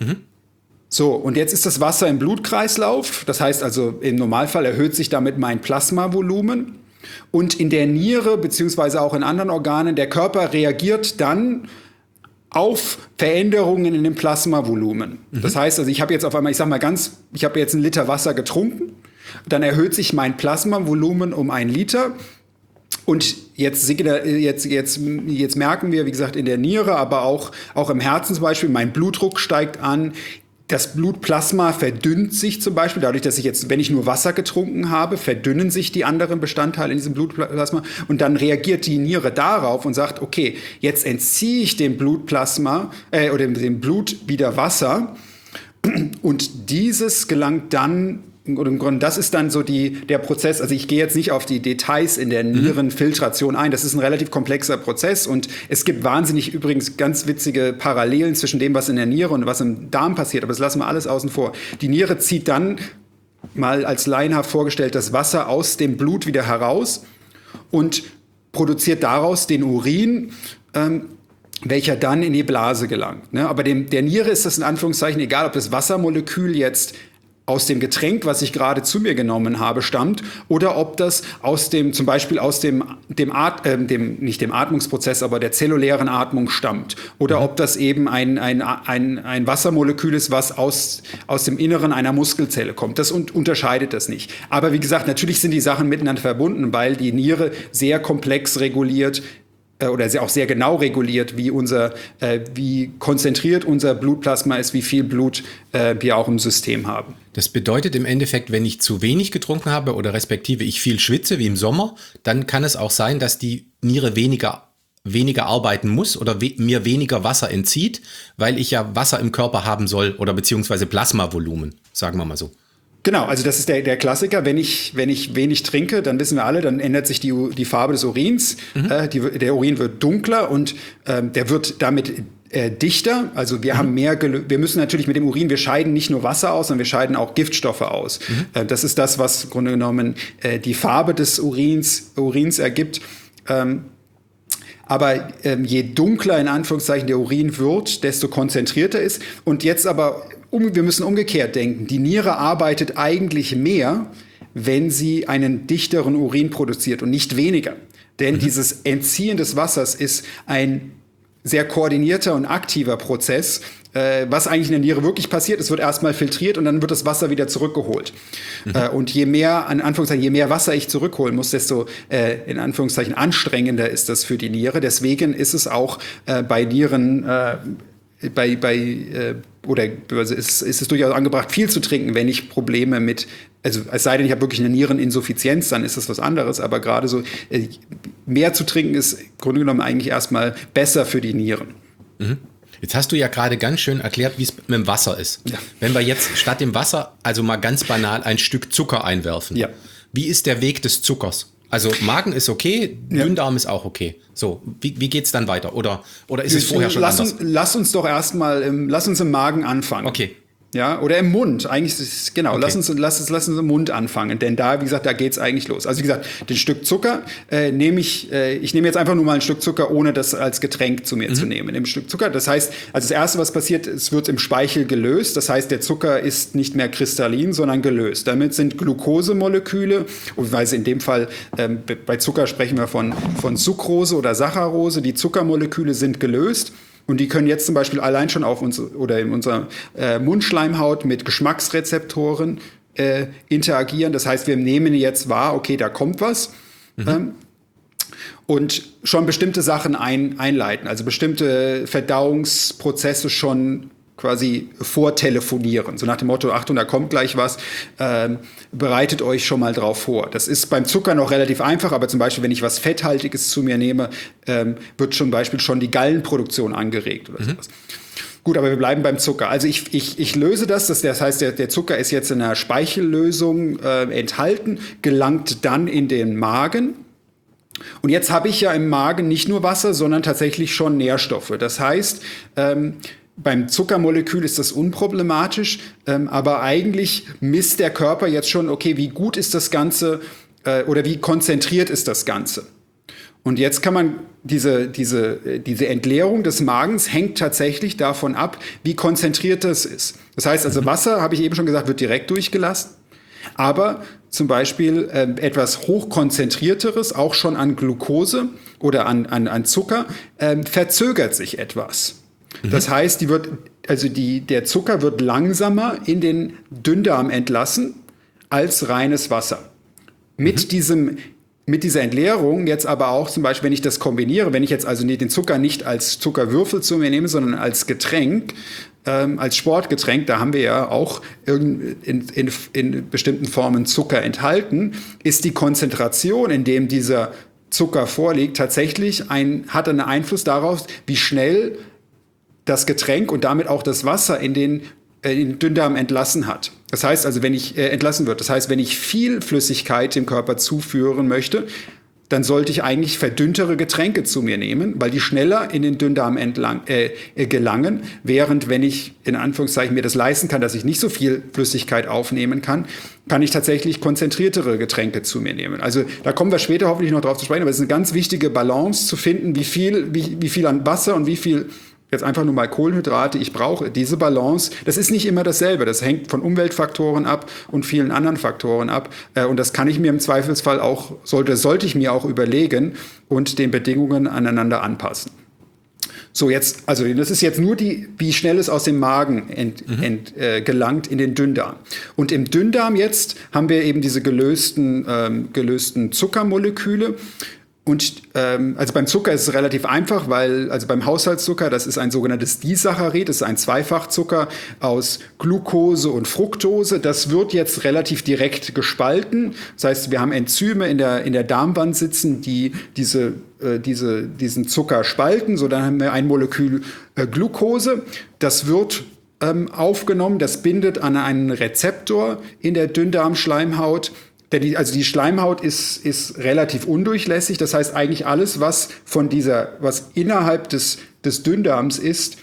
So, und jetzt ist das Wasser im Blutkreislauf. Das heißt also, im Normalfall erhöht sich damit mein Plasmavolumen. Und in der Niere, beziehungsweise auch in anderen Organen, der Körper reagiert dann auf Veränderungen in dem Plasmavolumen. Das heißt also, ich habe jetzt auf einmal, ich habe jetzt 1 Liter Wasser getrunken. Dann erhöht sich mein Plasmavolumen um 1 Liter. Und jetzt merken wir, wie gesagt, in der Niere, aber auch im Herzen zum Beispiel, mein Blutdruck steigt an. Das Blutplasma verdünnt sich zum Beispiel, dadurch, dass wenn ich nur Wasser getrunken habe, verdünnen sich die anderen Bestandteile in diesem Blutplasma und dann reagiert die Niere darauf und sagt, okay, jetzt entziehe ich dem Blutplasma oder dem Blut wieder Wasser und dieses gelangt dann, und im Grunde, das ist dann so der Prozess, also ich gehe jetzt nicht auf die Details in der Nierenfiltration ein, das ist ein relativ komplexer Prozess und es gibt wahnsinnig übrigens ganz witzige Parallelen zwischen dem, was in der Niere und was im Darm passiert, aber das lassen wir alles außen vor. Die Niere zieht dann, mal als laienhaft vorgestellt, das Wasser aus dem Blut wieder heraus und produziert daraus den Urin, welcher dann in die Blase gelangt. Ne? Aber der Niere ist das in Anführungszeichen egal, ob das Wassermolekül jetzt aus dem Getränk, was ich gerade zu mir genommen habe, stammt, oder ob das zum Beispiel aus nicht dem Atmungsprozess, aber der zellulären Atmung stammt. Oder ob das eben ein Wassermolekül ist, was aus dem Inneren einer Muskelzelle kommt. Das unterscheidet das nicht. Aber wie gesagt, natürlich sind die Sachen miteinander verbunden, weil die Niere sehr komplex reguliert, oder auch sehr genau reguliert, wie konzentriert unser Blutplasma ist, wie viel Blut wir auch im System haben. Das bedeutet im Endeffekt, wenn ich zu wenig getrunken habe oder respektive ich viel schwitze, wie im Sommer, dann kann es auch sein, dass die Niere weniger arbeiten muss oder mir weniger Wasser entzieht, weil ich ja Wasser im Körper haben soll oder beziehungsweise Plasmavolumen, sagen wir mal so. Genau, also das ist der Klassiker. Wenn ich wenig trinke, dann wissen wir alle, dann ändert sich die Farbe des Urins. Der Urin wird dunkler und der wird damit dichter. Also wir haben wir müssen natürlich mit dem Urin, wir scheiden nicht nur Wasser aus, sondern wir scheiden auch Giftstoffe aus. Das ist das, was im Grunde genommen die Farbe des Urins ergibt. Aber je dunkler in Anführungszeichen der Urin wird, desto konzentrierter ist. Und jetzt aber, wir müssen umgekehrt denken. Die Niere arbeitet eigentlich mehr, wenn sie einen dichteren Urin produziert und nicht weniger. Denn dieses Entziehen des Wassers ist ein sehr koordinierter und aktiver Prozess. Was eigentlich in der Niere wirklich passiert, es wird erstmal filtriert und dann wird das Wasser wieder zurückgeholt. Und je mehr Wasser ich zurückholen muss, desto in Anführungszeichen anstrengender ist das für die Niere. Deswegen ist es auch bei Nieren ist es durchaus angebracht, viel zu trinken, wenn ich Probleme also es sei denn, ich habe wirklich eine Niereninsuffizienz, dann ist das was anderes. Aber gerade so mehr zu trinken ist im Grunde genommen eigentlich erstmal besser für die Nieren. Jetzt hast du ja gerade ganz schön erklärt, wie es mit dem Wasser ist. Ja. Wenn wir jetzt statt dem Wasser, also mal ganz banal, ein Stück Zucker einwerfen. Ja. Wie ist der Weg des Zuckers? Also Magen ist okay, Dünndarm ist auch okay. So, wie geht's dann weiter? Oder ist es vorher schon anders? Lass uns doch erstmal im Magen anfangen. Okay. Ja, oder im Mund. Eigentlich ist es, genau, okay. Lass uns im Mund anfangen. Denn da, wie gesagt, da geht's eigentlich los. Also wie gesagt, den Stück Zucker ich nehme jetzt einfach nur mal ein Stück Zucker, ohne das als Getränk zu mir zu nehmen. Im Stück Zucker, das heißt, also das Erste, was passiert, es wird im Speichel gelöst. Das heißt, der Zucker ist nicht mehr kristallin, sondern gelöst. Damit sind Glukosemoleküle, weil in dem Fall, bei Zucker sprechen wir von Sucrose oder Saccharose. Die Zuckermoleküle sind gelöst. Und die können jetzt zum Beispiel allein schon auf uns oder in unserer Mundschleimhaut mit Geschmacksrezeptoren interagieren. Das heißt, wir nehmen jetzt wahr, okay, da kommt was. Und schon bestimmte Sachen einleiten, also bestimmte Verdauungsprozesse schon quasi vortelefonieren. So nach dem Motto, Achtung, da kommt gleich was, bereitet euch schon mal drauf vor. Das ist beim Zucker noch relativ einfach, aber zum Beispiel, wenn ich was Fetthaltiges zu mir nehme, wird zum Beispiel schon die Gallenproduktion angeregt oder sowas. Gut, aber wir bleiben beim Zucker. Also ich löse das heißt, der Zucker ist jetzt in einer Speichellösung enthalten, gelangt dann in den Magen. Und jetzt habe ich ja im Magen nicht nur Wasser, sondern tatsächlich schon Nährstoffe. Das heißt, beim Zuckermolekül ist das unproblematisch, aber eigentlich misst der Körper jetzt schon, okay, wie gut ist das Ganze oder wie konzentriert ist das Ganze. Und jetzt kann man diese Entleerung des Magens hängt tatsächlich davon ab, wie konzentriert das ist. Das heißt also, Wasser, habe ich eben schon gesagt, wird direkt durchgelassen. Aber zum Beispiel etwas hochkonzentrierteres, auch schon an Glucose oder an Zucker, verzögert sich etwas. Das heißt, der Zucker wird langsamer in den Dünndarm entlassen als reines Wasser. Mit diesem mit dieser Entleerung jetzt aber auch zum Beispiel, wenn ich das kombiniere, wenn ich jetzt also den Zucker nicht als Zuckerwürfel zu mir nehme, sondern als Getränk, als Sportgetränk, da haben wir ja auch in bestimmten Formen Zucker enthalten, ist die Konzentration, in dem dieser Zucker vorliegt, tatsächlich hat einen Einfluss darauf, wie schnell das Getränk und damit auch das Wasser in den Dünndarm entlassen hat. Das heißt also, wenn ich entlassen wird, das heißt, wenn ich viel Flüssigkeit dem Körper zuführen möchte, dann sollte ich eigentlich verdünntere Getränke zu mir nehmen, weil die schneller in den Dünndarm gelangen, während wenn ich in Anführungszeichen mir das leisten kann, dass ich nicht so viel Flüssigkeit aufnehmen kann ich tatsächlich konzentriertere Getränke zu mir nehmen. Also da kommen wir später hoffentlich noch drauf zu sprechen, aber es ist eine ganz wichtige Balance zu finden, wie viel an Wasser und wie viel jetzt einfach nur mal Kohlenhydrate ich brauche. Diese Balance, das ist nicht immer dasselbe. Das hängt von Umweltfaktoren ab und vielen anderen Faktoren ab. Und das kann ich mir im Zweifelsfall auch, sollte ich mir auch überlegen und den Bedingungen aneinander anpassen. So, jetzt, also das ist jetzt nur wie schnell es aus dem Magen gelangt in den Dünndarm. Und im Dünndarm jetzt haben wir eben diese gelösten Zuckermoleküle. Und also beim Zucker ist es relativ einfach, weil also beim Haushaltszucker, das ist ein sogenanntes Disaccharid, das ist ein Zweifachzucker aus Glucose und Fructose. Das wird jetzt relativ direkt gespalten. Das heißt, wir haben Enzyme in der Darmwand sitzen, die diesen Zucker spalten. So, dann haben wir ein Molekül Glucose. Das wird aufgenommen, das bindet an einen Rezeptor in der Dünndarmschleimhaut. Die Schleimhaut ist relativ undurchlässig. Das heißt, eigentlich alles, was innerhalb des Dünndarms ist,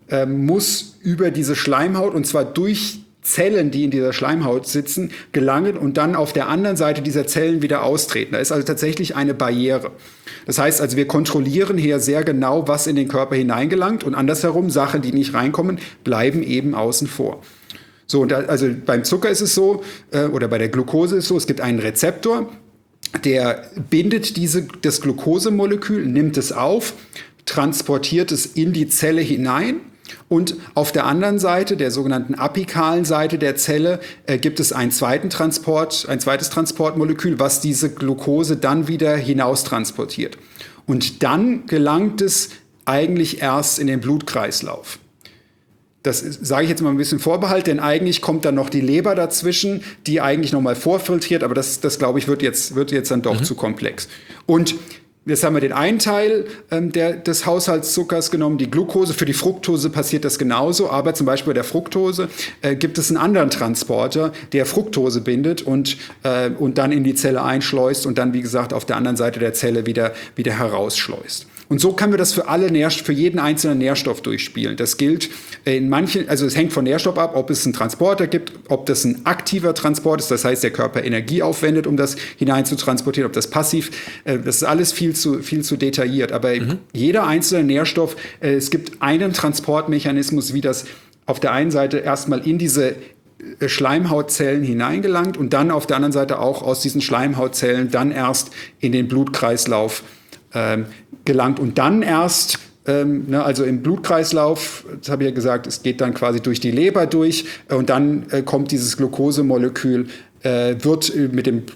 muss über diese Schleimhaut, und zwar durch Zellen, die in dieser Schleimhaut sitzen, gelangen und dann auf der anderen Seite dieser Zellen wieder austreten. Da ist also tatsächlich eine Barriere. Das heißt also, wir kontrollieren hier sehr genau, was in den Körper hineingelangt, und andersherum, Sachen, die nicht reinkommen, bleiben eben außen vor. So, also beim Zucker ist es so, oder bei der Glucose ist es so, es gibt einen Rezeptor, der bindet das Glucosemolekül, nimmt es auf, transportiert es in die Zelle hinein, und auf der anderen Seite, der sogenannten apikalen Seite der Zelle, gibt es ein zweites Transportmolekül, was diese Glucose dann wieder hinaus transportiert. Und dann gelangt es eigentlich erst in den Blutkreislauf. Das sage ich jetzt mal ein bisschen Vorbehalt, denn eigentlich kommt dann noch die Leber dazwischen, die eigentlich noch mal vorfiltriert, aber das glaube ich, wird jetzt dann doch zu komplex. Und jetzt haben wir den einen Teil des Haushaltszuckers genommen, die Glucose. Für die Fructose passiert das genauso, aber zum Beispiel bei der Fructose gibt es einen anderen Transporter, der Fructose bindet und dann in die Zelle einschleust und dann, wie gesagt, auf der anderen Seite der Zelle wieder herausschleust. Und so können wir das für jeden einzelnen Nährstoff durchspielen. Das gilt also es hängt von Nährstoff ab, ob es einen Transporter gibt, ob das ein aktiver Transport ist, das heißt, der Körper Energie aufwendet, um das hinein zu transportieren, ob das passiv, das ist alles viel zu detailliert. Aber jeder einzelne Nährstoff, es gibt einen Transportmechanismus, wie das auf der einen Seite erstmal in diese Schleimhautzellen hineingelangt und dann auf der anderen Seite auch aus diesen Schleimhautzellen dann erst in den Blutkreislauf gelangt und dann erst, also im Blutkreislauf, das habe ich ja gesagt, es geht dann quasi durch die Leber durch und dann kommt dieses Glucosemolekül, wird mit dem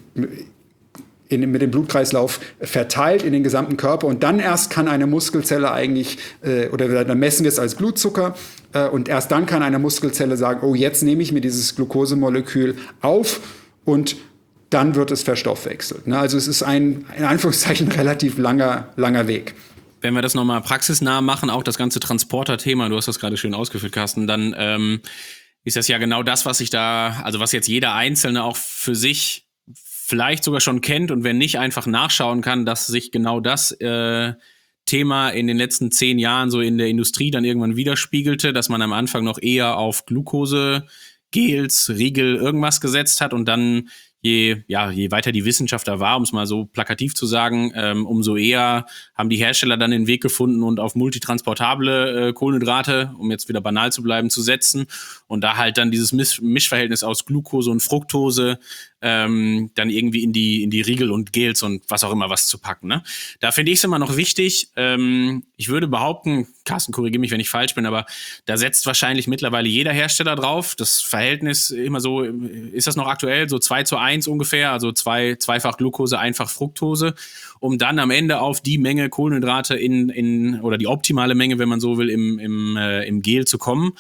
Blutkreislauf verteilt in den gesamten Körper und dann erst kann eine Muskelzelle eigentlich, oder dann messen wir es als Blutzucker und erst dann kann eine Muskelzelle sagen, oh, jetzt nehme ich mir dieses Glucosemolekül auf und dann wird es verstoffwechselt. Also es ist in Anführungszeichen relativ langer Weg. Wenn wir das nochmal praxisnah machen, auch das ganze Transporter-Thema, du hast das gerade schön ausgeführt, Carsten, dann ist das ja genau das, was jetzt jeder Einzelne auch für sich vielleicht sogar schon kennt und wenn nicht, einfach nachschauen kann, dass sich genau das Thema in den letzten 10 Jahren so in der Industrie dann irgendwann widerspiegelte, dass man am Anfang noch eher auf Glucose, Gels, Riegel, irgendwas gesetzt hat und dann je weiter die Wissenschaft da war, um es mal so plakativ zu sagen, umso eher haben die Hersteller dann den Weg gefunden und auf multitransportable Kohlenhydrate, um jetzt wieder banal zu bleiben, zu setzen und da halt dann dieses Mischverhältnis aus Glucose und Fructose dann irgendwie in die Riegel und Gels und was auch immer was zu packen. Ne? Da finde ich es immer noch wichtig. Ich würde behaupten, Carsten, korrigiere mich, wenn ich falsch bin, aber da setzt wahrscheinlich mittlerweile jeder Hersteller drauf. Das Verhältnis immer so, ist das noch aktuell, so 2:1 ungefähr, also zweifach Glucose, einfach Fructose, um dann am Ende auf die Menge Kohlenhydrate oder die optimale Menge, wenn man so will, im Gel zu kommen.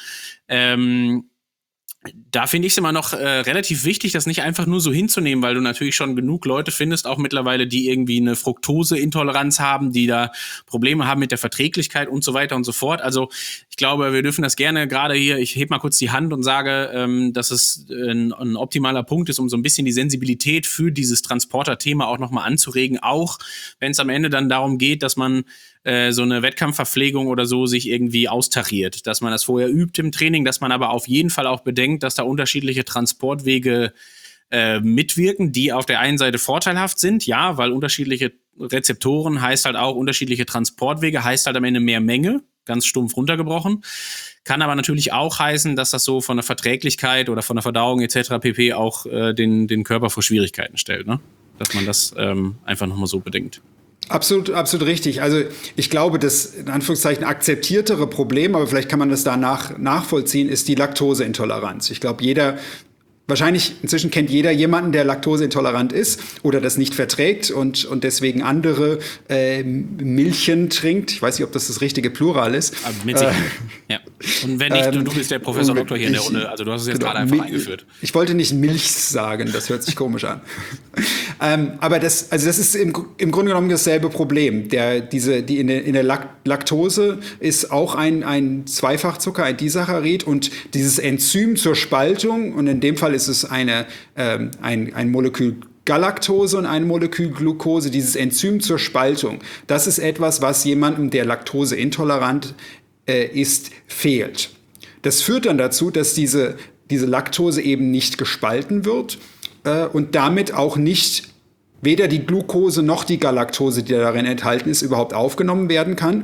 Da finde ich es immer noch relativ wichtig, das nicht einfach nur so hinzunehmen, weil du natürlich schon genug Leute findest, auch mittlerweile, die irgendwie eine Fructoseintoleranz haben, die da Probleme haben mit der Verträglichkeit und so weiter und so fort. Also ich glaube, wir dürfen das gerne gerade hier, ich heb mal kurz die Hand und sage, dass es ein optimaler Punkt ist, um so ein bisschen die Sensibilität für dieses Transporter-Thema auch nochmal anzuregen, auch wenn es am Ende dann darum geht, dass man so eine Wettkampfverpflegung oder so sich irgendwie austariert, dass man das vorher übt im Training, dass man aber auf jeden Fall auch bedenkt, dass da unterschiedliche Transportwege mitwirken, die auf der einen Seite vorteilhaft sind, ja, weil unterschiedliche Rezeptoren heißt halt auch unterschiedliche Transportwege, heißt halt am Ende mehr Menge, ganz stumpf runtergebrochen, kann aber natürlich auch heißen, dass das so von der Verträglichkeit oder von der Verdauung etc. pp. Auch den Körper vor Schwierigkeiten stellt, ne? Dass man das einfach nochmal so bedenkt. Absolut, absolut richtig. Also ich glaube, das in Anführungszeichen akzeptiertere Problem, aber vielleicht kann man das danach nachvollziehen, ist die Laktoseintoleranz. Ich glaube, wahrscheinlich inzwischen kennt jeder jemanden, der laktoseintolerant ist oder das nicht verträgt und deswegen andere Milchen trinkt. Ich weiß nicht, ob das richtige Plural ist. Aber mit Sicherheit. Ja. Und wenn nicht, du bist der Professor Doktor hier in der Runde. Also du hast es jetzt gerade einfach eingeführt. Ich wollte nicht Milch sagen, das hört sich komisch an. Aber das ist im Grunde genommen dasselbe Problem. In der Laktose ist auch ein Zweifachzucker, ein Disaccharid, und dieses Enzym zur Spaltung, und in dem Fall ist es ein Molekül Galaktose und ein Molekül Glucose, dieses Enzym zur Spaltung. Das ist etwas, was jemandem, der laktoseintolerant ist, fehlt. Das führt dann dazu, dass diese Laktose eben nicht gespalten wird und damit auch nicht weder die Glucose noch die Galaktose, die darin enthalten ist, überhaupt aufgenommen werden kann.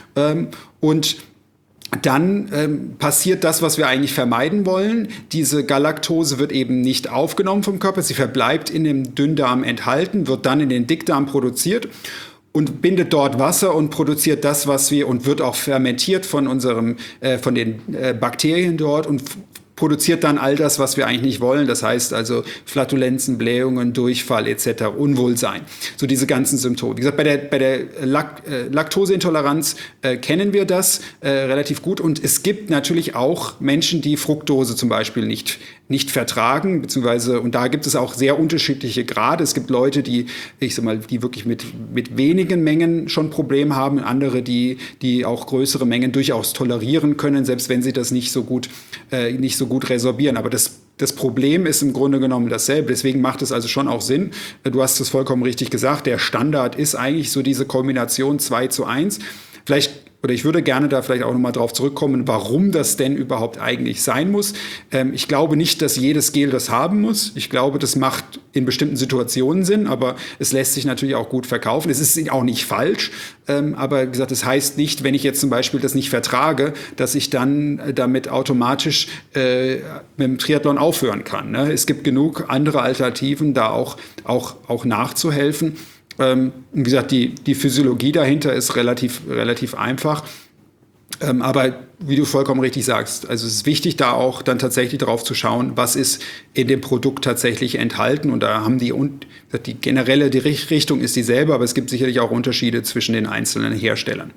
Und dann passiert das, was wir eigentlich vermeiden wollen. Diese Galaktose wird eben nicht aufgenommen vom Körper, sie verbleibt in dem Dünndarm enthalten, wird dann in den Dickdarm produziert und bindet dort Wasser und produziert das, und wird auch fermentiert von den Bakterien dort und produziert dann all das, was wir eigentlich nicht wollen. Das heißt also Flatulenzen, Blähungen, Durchfall etc., Unwohlsein. So diese ganzen Symptome. Wie gesagt, bei der Laktoseintoleranz kennen wir das relativ gut. Und es gibt natürlich auch Menschen, die Fructose zum Beispiel nicht vertragen, beziehungsweise, und da gibt es auch sehr unterschiedliche Grade. Es gibt Leute, die wirklich mit wenigen Mengen schon Probleme haben, andere, die auch größere Mengen durchaus tolerieren können, selbst wenn sie das nicht so gut resorbieren. Aber das Problem ist im Grunde genommen dasselbe. Deswegen macht es also schon auch Sinn. Du hast es vollkommen richtig gesagt. Der Standard ist eigentlich so diese Kombination 2:1. Ich würde gerne da vielleicht auch nochmal drauf zurückkommen, warum das denn überhaupt eigentlich sein muss. Ich glaube nicht, dass jedes Gel das haben muss. Ich glaube, das macht in bestimmten Situationen Sinn, aber es lässt sich natürlich auch gut verkaufen. Es ist auch nicht falsch, aber wie gesagt, das heißt nicht, wenn ich jetzt zum Beispiel das nicht vertrage, dass ich dann damit automatisch mit dem Triathlon aufhören kann. Ne? Es gibt genug andere Alternativen, da auch nachzuhelfen. Wie gesagt, die Physiologie dahinter ist relativ einfach. Aber wie du vollkommen richtig sagst, also es ist wichtig, da auch dann tatsächlich darauf zu schauen, was ist in dem Produkt tatsächlich enthalten. Und da haben die generelle Richtung ist dieselbe, aber es gibt sicherlich auch Unterschiede zwischen den einzelnen Herstellern.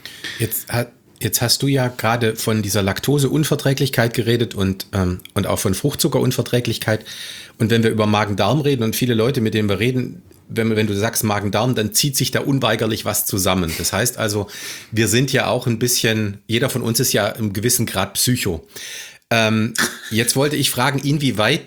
Jetzt hast du ja gerade von dieser Laktoseunverträglichkeit geredet und auch von Fruchtzuckerunverträglichkeit. Und wenn wir über Magen-Darm reden und viele Leute, mit denen wir reden, wenn du sagst Magen-Darm, dann zieht sich da unweigerlich was zusammen. Das heißt also, wir sind ja auch ein bisschen, jeder von uns ist ja im gewissen Grad Psycho. Jetzt wollte ich fragen, inwieweit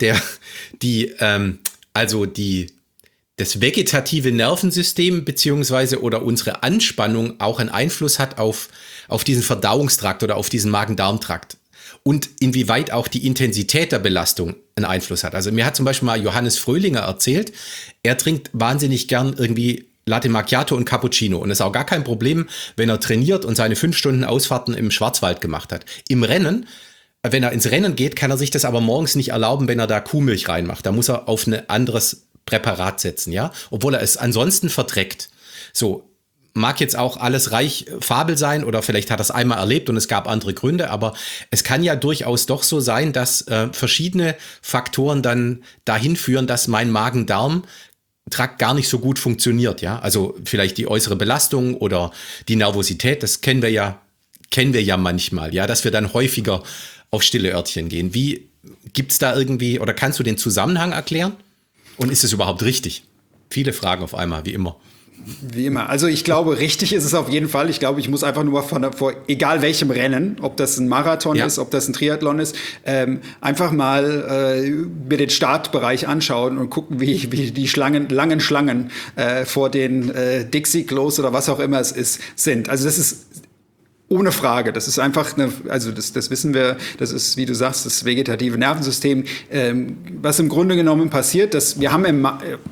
das vegetative Nervensystem beziehungsweise oder unsere Anspannung auch einen Einfluss hat auf diesen Verdauungstrakt oder auf diesen Magen-Darm-Trakt. Und inwieweit auch die Intensität der Belastung einen Einfluss hat. Also mir hat zum Beispiel mal Johannes Fröhlinger erzählt, er trinkt wahnsinnig gern irgendwie Latte Macchiato und Cappuccino. Und es ist auch gar kein Problem, wenn er trainiert und seine 5 Stunden Ausfahrten im Schwarzwald gemacht hat. Im Rennen wenn er ins Rennen geht, kann er sich das aber morgens nicht erlauben, wenn er da Kuhmilch reinmacht. Da muss er auf ein anderes Präparat setzen, ja, obwohl er es ansonsten verträgt. So, mag jetzt auch alles reich Fabel sein oder vielleicht hat er es einmal erlebt und es gab andere Gründe, aber es kann ja durchaus doch so sein, dass verschiedene Faktoren dann dahin führen, dass mein Magen-Darm-Trakt gar nicht so gut funktioniert, ja. Also vielleicht die äußere Belastung oder die Nervosität, das kennen wir ja manchmal, ja, dass wir dann häufiger auf stille Örtchen gehen. Gibt's da irgendwie, oder kannst du den Zusammenhang erklären? Und ist es überhaupt richtig? Viele Fragen auf einmal, wie immer. Wie immer. Also ich glaube, richtig ist es auf jeden Fall. Ich glaube, ich muss einfach nur vor egal welchem Rennen, ob das ein Marathon ist, ob das ein Triathlon ist, einfach mal mir den Startbereich anschauen und gucken, wie die langen Schlangen vor den Dixie-Klos oder was auch immer es ist, sind. Also das ist ohne Frage. Das ist einfach das wissen wir, das ist, wie du sagst, das vegetative Nervensystem. Was im Grunde genommen passiert, dass wir haben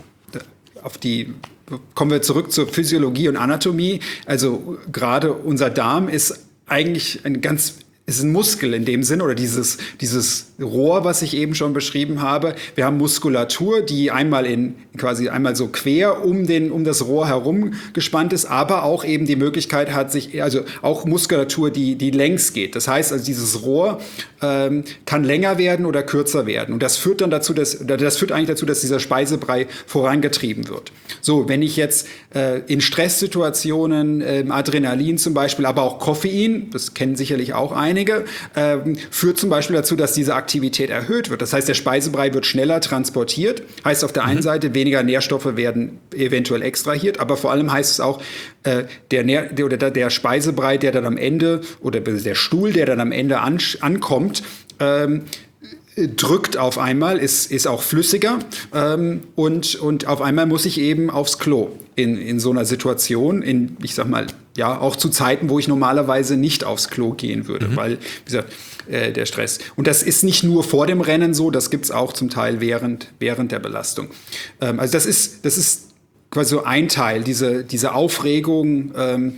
kommen wir zurück zur Physiologie und Anatomie. Also gerade unser Darm ist eigentlich ist ein Muskel in dem Sinn, oder dieses Rohr, was ich eben schon beschrieben habe. Wir haben Muskulatur, die einmal so quer um das Rohr herum gespannt ist, aber auch eben die Möglichkeit hat, also auch Muskulatur, die längs geht. Das heißt also, dieses Rohr kann länger werden oder kürzer werden. Und das führt dann dazu, dass dieser Speisebrei vorangetrieben wird. So, wenn ich jetzt in Stresssituationen Adrenalin zum Beispiel, aber auch Koffein, das kennen sicherlich auch einige, führt zum Beispiel dazu, dass diese Aktivität erhöht wird. Das heißt, der Speisebrei wird schneller transportiert. Heißt auf der einen Seite, weniger Nährstoffe werden eventuell extrahiert, aber vor allem heißt es auch, der Speisebrei, der dann am Ende, oder der Stuhl, der dann am Ende ankommt, drückt auf einmal, ist auch flüssiger und auf einmal muss ich eben aufs Klo in so einer Situation, ich sag mal, ja, auch zu Zeiten, wo ich normalerweise nicht aufs Klo gehen würde, weil, wie gesagt, der Stress. Und das ist nicht nur vor dem Rennen so, das gibt's auch zum Teil während der Belastung. Also das ist quasi so ein Teil, diese Aufregung,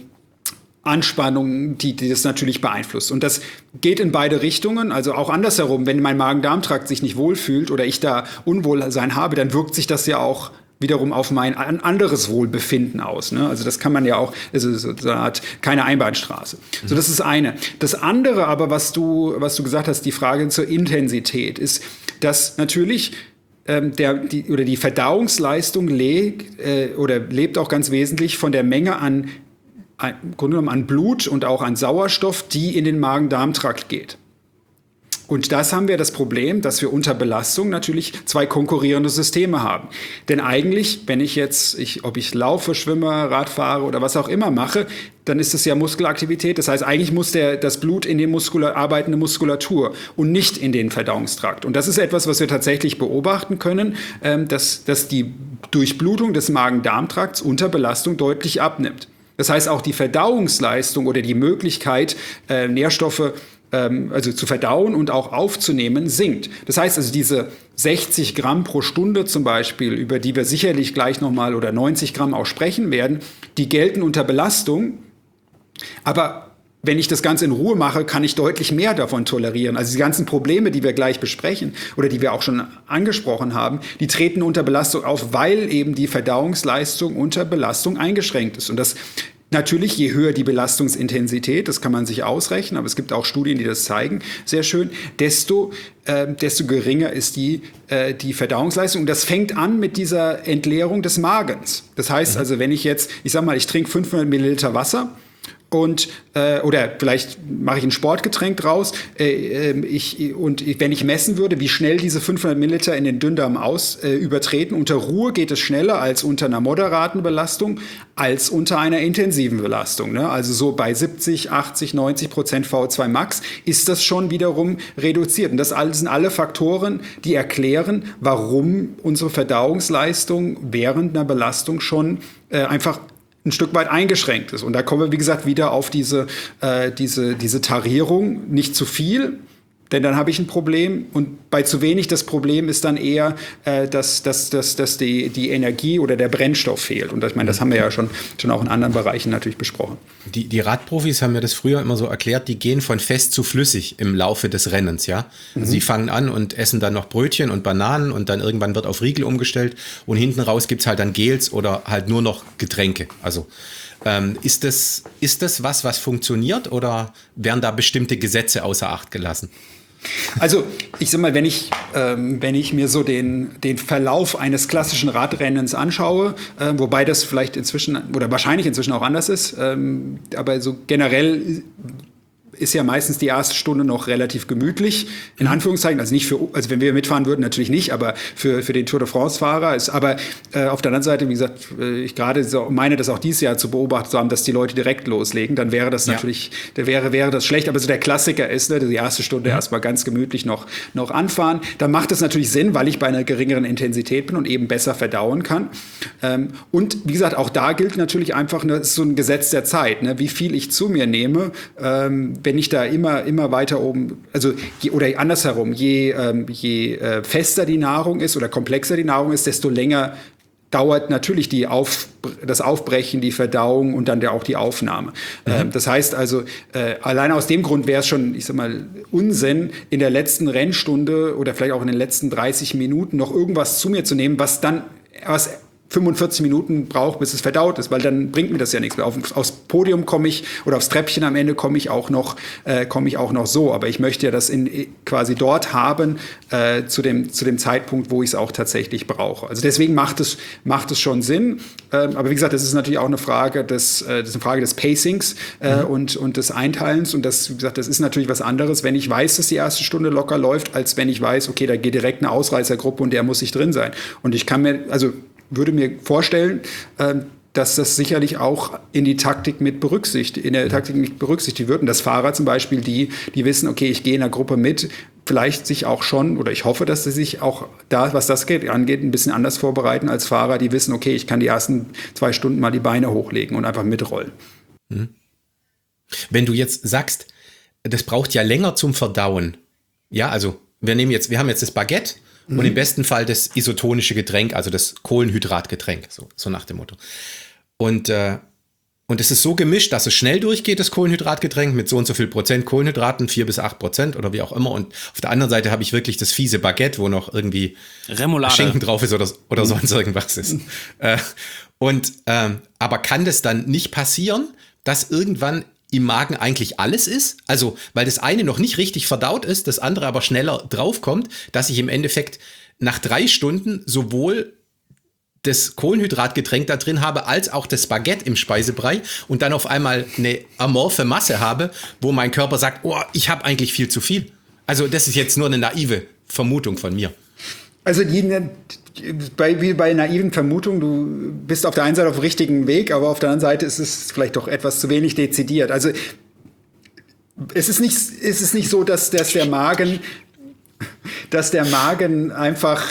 Anspannung, die das natürlich beeinflusst. Und das geht in beide Richtungen, also auch andersherum. Wenn mein Magen-Darm-Trakt sich nicht wohlfühlt oder ich da Unwohlsein habe, dann wirkt sich das ja auch wiederum auf mein anderes Wohlbefinden aus. Ne? Also das kann man ja auch, also so eine Art, keine Einbahnstraße. So, das ist eine. Das andere aber, was du gesagt hast, die Frage zur Intensität, ist, dass natürlich die Verdauungsleistung lebt auch ganz wesentlich von der Menge im Grunde genommen an Blut und auch an Sauerstoff, die in den Magen-Darm-Trakt geht. Und das haben wir das Problem, dass wir unter Belastung natürlich zwei konkurrierende Systeme haben. Denn eigentlich, wenn ob ich laufe, schwimme, Rad fahre oder was auch immer mache, dann ist es ja Muskelaktivität. Das heißt, eigentlich muss das Blut in die arbeitende Muskulatur und nicht in den Verdauungstrakt. Und das ist etwas, was wir tatsächlich beobachten können, dass die Durchblutung des Magen-Darm-Trakts unter Belastung deutlich abnimmt. Das heißt, auch die Verdauungsleistung oder die Möglichkeit, Nährstoffe zu verdauen und auch aufzunehmen, sinkt. Das heißt also, diese 60 Gramm pro Stunde zum Beispiel, über die wir sicherlich gleich nochmal, oder 90 Gramm auch sprechen werden, die gelten unter Belastung. Aber wenn ich das Ganze in Ruhe mache, kann ich deutlich mehr davon tolerieren. Also die ganzen Probleme, die wir gleich besprechen oder die wir auch schon angesprochen haben, die treten unter Belastung auf, weil eben die Verdauungsleistung unter Belastung eingeschränkt ist. Und das natürlich, je höher die Belastungsintensität, das kann man sich ausrechnen, aber es gibt auch Studien, die das zeigen, sehr schön, desto geringer ist die Verdauungsleistung. Und das fängt an mit dieser Entleerung des Magens. Das heißt also, wenn ich trinke 500 Milliliter Wasser, oder vielleicht mache ich ein Sportgetränk draus, wenn ich messen würde, wie schnell diese 500 Milliliter in den Dünndarm übertreten, unter Ruhe geht es schneller als unter einer moderaten Belastung, als unter einer intensiven Belastung. Ne? Also so bei 70, 80, 90% VO2 Max ist das schon wiederum reduziert. Und das sind alle Faktoren, die erklären, warum unsere Verdauungsleistung während einer Belastung schon einfach ein Stück weit eingeschränkt ist. Und da kommen wir, wie gesagt, wieder auf diese Tarierung. Nicht zu viel, denn dann habe ich ein Problem. Und bei zu wenig das Problem ist dann eher, dass die Energie oder der Brennstoff fehlt. Und ich meine, das haben wir ja schon auch in anderen Bereichen natürlich besprochen. Die Radprofis haben mir das früher immer so erklärt, die gehen von fest zu flüssig im Laufe des Rennens, ja. Also sie fangen an und essen dann noch Brötchen und Bananen und dann irgendwann wird auf Riegel umgestellt und hinten raus gibt's halt dann Gels oder halt nur noch Getränke. Also ist das was funktioniert oder werden da bestimmte Gesetze außer Acht gelassen? Also ich sag mal, wenn ich mir so den Verlauf eines klassischen Radrennens anschaue, wobei das vielleicht inzwischen oder wahrscheinlich inzwischen auch anders ist, aber so generell ist ja meistens die erste Stunde noch relativ gemütlich, in Anführungszeichen, also wenn wir mitfahren würden, natürlich nicht, aber für den Tour de France-Fahrer ist, aber auf der anderen Seite, wie gesagt, ich gerade meine, das auch dieses Jahr zu beobachten zu haben, dass die Leute direkt loslegen, dann wäre das natürlich, wäre das schlecht, aber so der Klassiker ist, ne, die erste Stunde erstmal ganz gemütlich noch anfahren, dann macht es natürlich Sinn, weil ich bei einer geringeren Intensität bin und eben besser verdauen kann. Und wie gesagt, auch da gilt natürlich einfach, ne, so ein Gesetz der Zeit, ne, wie viel ich zu mir nehme, wenn ich da immer weiter oben, also oder andersherum, je fester die Nahrung ist oder komplexer die Nahrung ist, desto länger dauert natürlich das Aufbrechen, die Verdauung und dann auch die Aufnahme. Das heißt also, alleine aus dem Grund wäre es schon, ich sag mal, Unsinn, in der letzten Rennstunde oder vielleicht auch in den letzten 30 Minuten noch irgendwas zu mir zu nehmen, was 45 Minuten braucht, bis es verdaut ist, weil dann bringt mir das ja nichts mehr. Aufs Podium komme ich oder aufs Treppchen am Ende komme ich auch noch so. Aber ich möchte ja das quasi dort haben zu dem Zeitpunkt, wo ich es auch tatsächlich brauche. Also deswegen macht es schon Sinn. Aber wie gesagt, das ist natürlich auch eine Frage des Pacings und des Einteilens. Und das, wie gesagt, das ist natürlich was anderes, wenn ich weiß, dass die erste Stunde locker läuft, als wenn ich weiß, okay, da geht direkt eine Ausreißergruppe und der muss sich drin sein. Und ich würde mir vorstellen, dass das sicherlich auch in der Taktik mit berücksichtigt wird. Und dass Fahrer zum Beispiel, die wissen, okay, ich gehe in der Gruppe mit, vielleicht sich auch schon, oder ich hoffe, dass sie sich auch da, was das angeht, ein bisschen anders vorbereiten als Fahrer, die wissen, okay, ich kann die ersten 2 Stunden mal die Beine hochlegen und einfach mitrollen. Wenn du jetzt sagst, das braucht ja länger zum Verdauen. Ja, also wir haben jetzt das Baguette, und im besten Fall das isotonische Getränk, also das Kohlenhydratgetränk, so nach dem Motto. Und es ist so gemischt, dass es schnell durchgeht, das Kohlenhydratgetränk, mit so und so viel Prozent Kohlenhydraten, 4-8% oder wie auch immer. Und auf der anderen Seite habe ich wirklich das fiese Baguette, wo noch irgendwie Remoulade, Schinken drauf ist oder sonst irgendwas ist. Aber kann das dann nicht passieren, dass irgendwann im Magen eigentlich alles ist, also weil das eine noch nicht richtig verdaut ist, das andere aber schneller draufkommt, dass ich im Endeffekt nach 3 Stunden sowohl das Kohlenhydratgetränk da drin habe, als auch das Baguette im Speisebrei und dann auf einmal eine amorphe Masse habe, wo mein Körper sagt, oh, ich habe eigentlich viel zu viel. Also das ist jetzt nur eine naive Vermutung von mir. Also wie bei naiven Vermutungen, du bist auf der einen Seite auf dem richtigen Weg, aber auf der anderen Seite ist es vielleicht doch etwas zu wenig dezidiert. Also es ist nicht so, dass der Magen einfach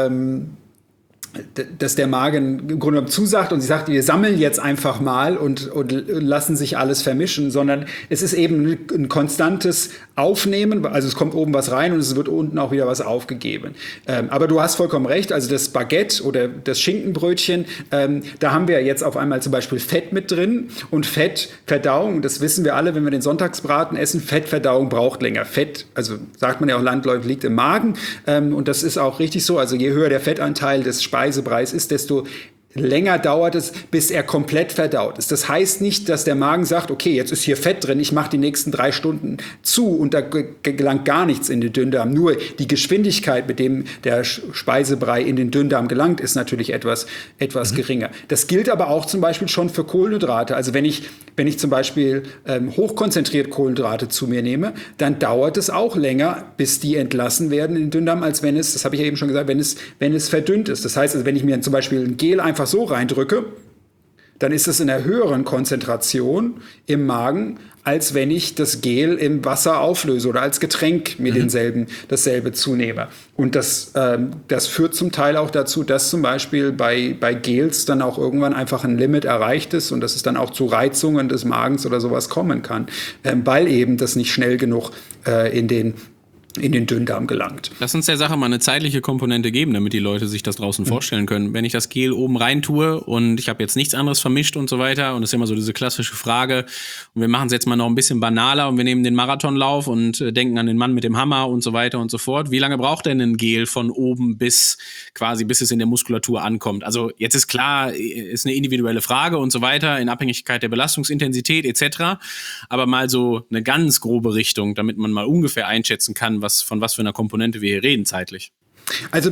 dass der Magen im Grunde genommen zusagt und sie sagt, wir sammeln jetzt einfach mal und lassen sich alles vermischen, sondern es ist eben ein konstantes Aufnehmen, also es kommt oben was rein und es wird unten auch wieder was aufgegeben. Aber du hast vollkommen recht, also das Baguette oder das Schinkenbrötchen, da haben wir jetzt auf einmal zum Beispiel Fett mit drin und Fettverdauung, das wissen wir alle, wenn wir den Sonntagsbraten essen, Fettverdauung braucht länger. Fett, also sagt man ja auch landläufig, liegt im Magen und das ist auch richtig so, also je höher der Fettanteil des Speisepreis ist, desto länger dauert es, bis er komplett verdaut ist. Das heißt nicht, dass der Magen sagt, okay, jetzt ist hier Fett drin, ich mache die nächsten 3 Stunden zu und da gelangt gar nichts in den Dünndarm. Nur die Geschwindigkeit, mit dem der Speisebrei in den Dünndarm gelangt, ist natürlich etwas geringer. Das gilt aber auch zum Beispiel schon für Kohlenhydrate. Also wenn ich zum Beispiel hochkonzentriert Kohlenhydrate zu mir nehme, dann dauert es auch länger, bis die entlassen werden in den Dünndarm, als wenn es, das habe ich ja eben schon gesagt, wenn es verdünnt ist. Das heißt, also wenn ich mir zum Beispiel ein Gel einfach so reindrücke, dann ist es in einer höheren Konzentration im Magen, als wenn ich das Gel im Wasser auflöse oder als Getränk mir dasselbe zunehme. Und das führt zum Teil auch dazu, dass zum Beispiel bei Gels dann auch irgendwann einfach ein Limit erreicht ist und dass es dann auch zu Reizungen des Magens oder sowas kommen kann, weil eben das nicht schnell genug in den in den Dünndarm gelangt. Lass uns der Sache mal eine zeitliche Komponente geben, damit die Leute sich das draußen vorstellen können. Wenn ich das Gel oben rein tue und ich habe jetzt nichts anderes vermischt und so weiter, und das ist immer so diese klassische Frage, und wir machen es jetzt mal noch ein bisschen banaler und wir nehmen den Marathonlauf und denken an den Mann mit dem Hammer und so weiter und so fort. Wie lange braucht denn ein Gel von oben bis es in der Muskulatur ankommt? Also jetzt ist klar, ist eine individuelle Frage und so weiter, in Abhängigkeit der Belastungsintensität etc., aber mal so eine ganz grobe Richtung, damit man mal ungefähr einschätzen kann, von was für einer Komponente wir hier reden zeitlich. Also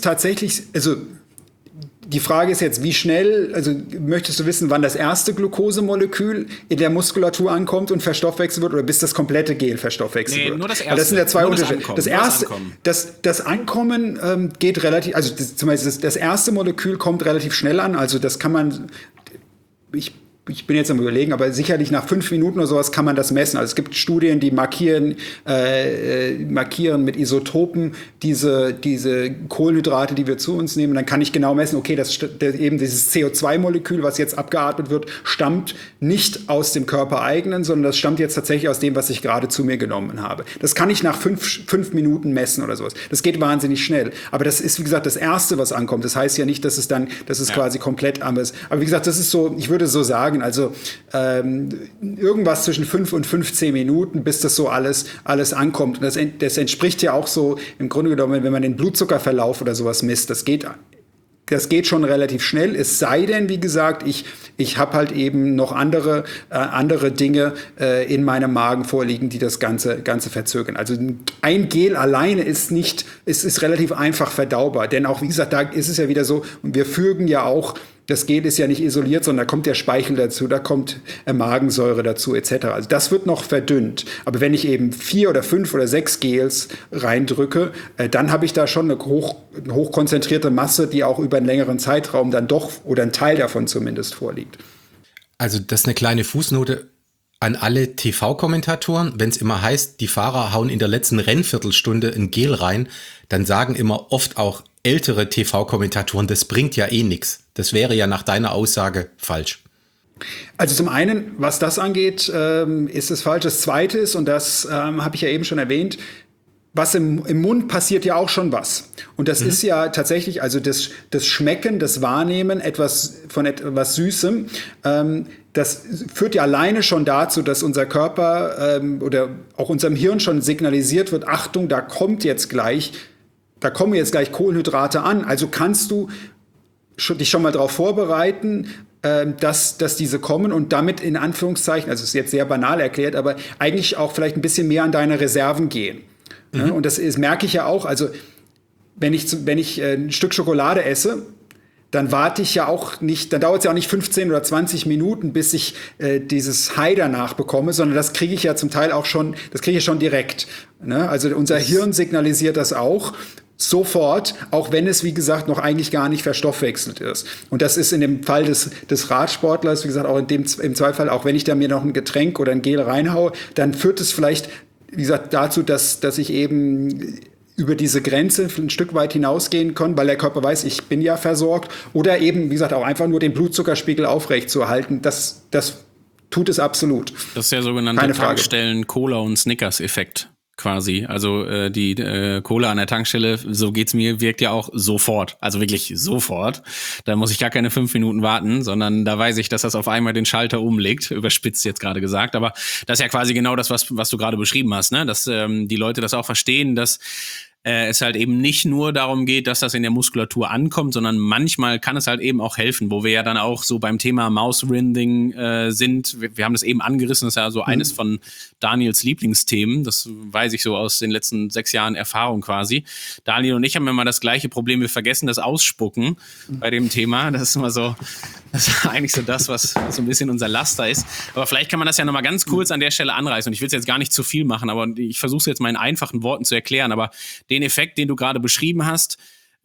die Frage ist jetzt, wie schnell, also möchtest du wissen, wann das erste Glukosemolekül in der Muskulatur ankommt und verstoffwechselt wird, oder bis das komplette Gel verstoffwechselt wird? Nur das erste. Weil das sind ja zwei Unterschiede. Das Ankommen. Ankommen geht relativ, also zum Beispiel das erste Molekül kommt relativ schnell an, also das kann man, ich bin jetzt am Überlegen, aber sicherlich nach 5 Minuten oder sowas kann man das messen. Also es gibt Studien, die markieren mit Isotopen diese Kohlenhydrate, die wir zu uns nehmen. Dann kann ich genau messen, okay, eben dieses CO2-Molekül, was jetzt abgeatmet wird, stammt nicht aus dem körpereigenen, sondern das stammt jetzt tatsächlich aus dem, was ich gerade zu mir genommen habe. Das kann ich nach 5 Minuten messen oder sowas. Das geht wahnsinnig schnell. Aber das ist, wie gesagt, das Erste, was ankommt. Das heißt ja nicht, dass es quasi komplett anders. Aber wie gesagt, das ist so, ich würde so sagen, also irgendwas zwischen 5 und 15 Minuten, bis das so alles ankommt. Und das entspricht ja auch so im Grunde genommen, wenn man den Blutzuckerverlauf oder sowas misst. Das geht schon relativ schnell, es sei denn, wie gesagt, ich habe halt eben noch andere Dinge in meinem Magen vorliegen, die das Ganze verzögern. Also ein Gel alleine ist relativ einfach verdaubar, denn auch, wie gesagt, da ist es ja wieder so, und wir fügen ja auch, das Gel ist ja nicht isoliert, sondern da kommt der Speichel dazu, da kommt Magensäure dazu etc. Also das wird noch verdünnt. Aber wenn ich eben 4 oder 5 oder 6 Gels reindrücke, dann habe ich da schon eine hochkonzentrierte Masse, die auch über einen längeren Zeitraum dann doch, oder ein Teil davon zumindest, vorliegt. Also das ist eine kleine Fußnote an alle TV-Kommentatoren. Wenn es immer heißt, die Fahrer hauen in der letzten Rennviertelstunde ein Gel rein, dann sagen immer oft auch ältere TV-Kommentatoren, das bringt ja eh nichts. Das wäre ja nach deiner Aussage falsch. Also zum einen, was das angeht, ist es falsch. Das Zweite ist, und das habe ich ja eben schon erwähnt, was im Mund passiert ja auch schon was. Und das ist ja tatsächlich, also das Schmecken, das Wahrnehmen von etwas Süßem, das führt ja alleine schon dazu, dass unser Körper oder auch unserem Hirn schon signalisiert wird, Achtung, da kommen jetzt gleich Kohlenhydrate an. Also kannst du dich schon mal darauf vorbereiten, dass diese kommen und damit in Anführungszeichen, also es ist jetzt sehr banal erklärt, aber eigentlich auch vielleicht ein bisschen mehr an deine Reserven gehen. Ja, und das merke ich ja auch, also wenn ich ein Stück Schokolade esse, dann warte ich ja auch nicht, dann dauert es ja auch nicht 15 oder 20 Minuten, bis ich dieses High danach bekomme, sondern das kriege ich ja zum Teil auch schon, das kriege ich schon direkt. Ne? Also unser Hirn signalisiert das auch sofort, auch wenn es, wie gesagt, noch eigentlich gar nicht verstoffwechselt ist. Und das ist in dem Fall des Radsportlers, wie gesagt, auch im Zweifel, auch wenn ich da mir noch ein Getränk oder ein Gel reinhaue, dann führt es vielleicht, wie gesagt, dazu, dass ich eben über diese Grenze ein Stück weit hinausgehen kann, weil der Körper weiß, ich bin ja versorgt. Oder eben, wie gesagt, auch einfach nur den Blutzuckerspiegel aufrechtzuerhalten. Das tut es absolut. Das ist der sogenannte Tankstellen-Cola- und Snickers-Effekt quasi. Also die Cola an der Tankstelle, so geht's mir, wirkt ja auch sofort. Also wirklich sofort. Da muss ich gar keine 5 Minuten warten, sondern da weiß ich, dass das auf einmal den Schalter umlegt. Überspitzt jetzt gerade gesagt. Aber das ist ja quasi genau das, was du gerade beschrieben hast, ne? Dass die Leute das auch verstehen, dass es halt eben nicht nur darum geht, dass das in der Muskulatur ankommt, sondern manchmal kann es halt eben auch helfen, wo wir ja dann auch so beim Thema Mouse-Rinding sind. Wir haben das eben angerissen, das ist ja so eines von Daniels Lieblingsthemen. Das weiß ich so aus den letzten 6 Jahren Erfahrung quasi. Daniel und ich haben immer das gleiche Problem, wir vergessen das Ausspucken bei dem Thema. Das ist immer so, das ist eigentlich so das, was so ein bisschen unser Laster ist. Aber vielleicht kann man das ja nochmal ganz kurz an der Stelle anreißen. Und ich will es jetzt gar nicht zu viel machen, aber ich versuche es jetzt mal in einfachen Worten zu erklären. Aber den Effekt, den du gerade beschrieben hast,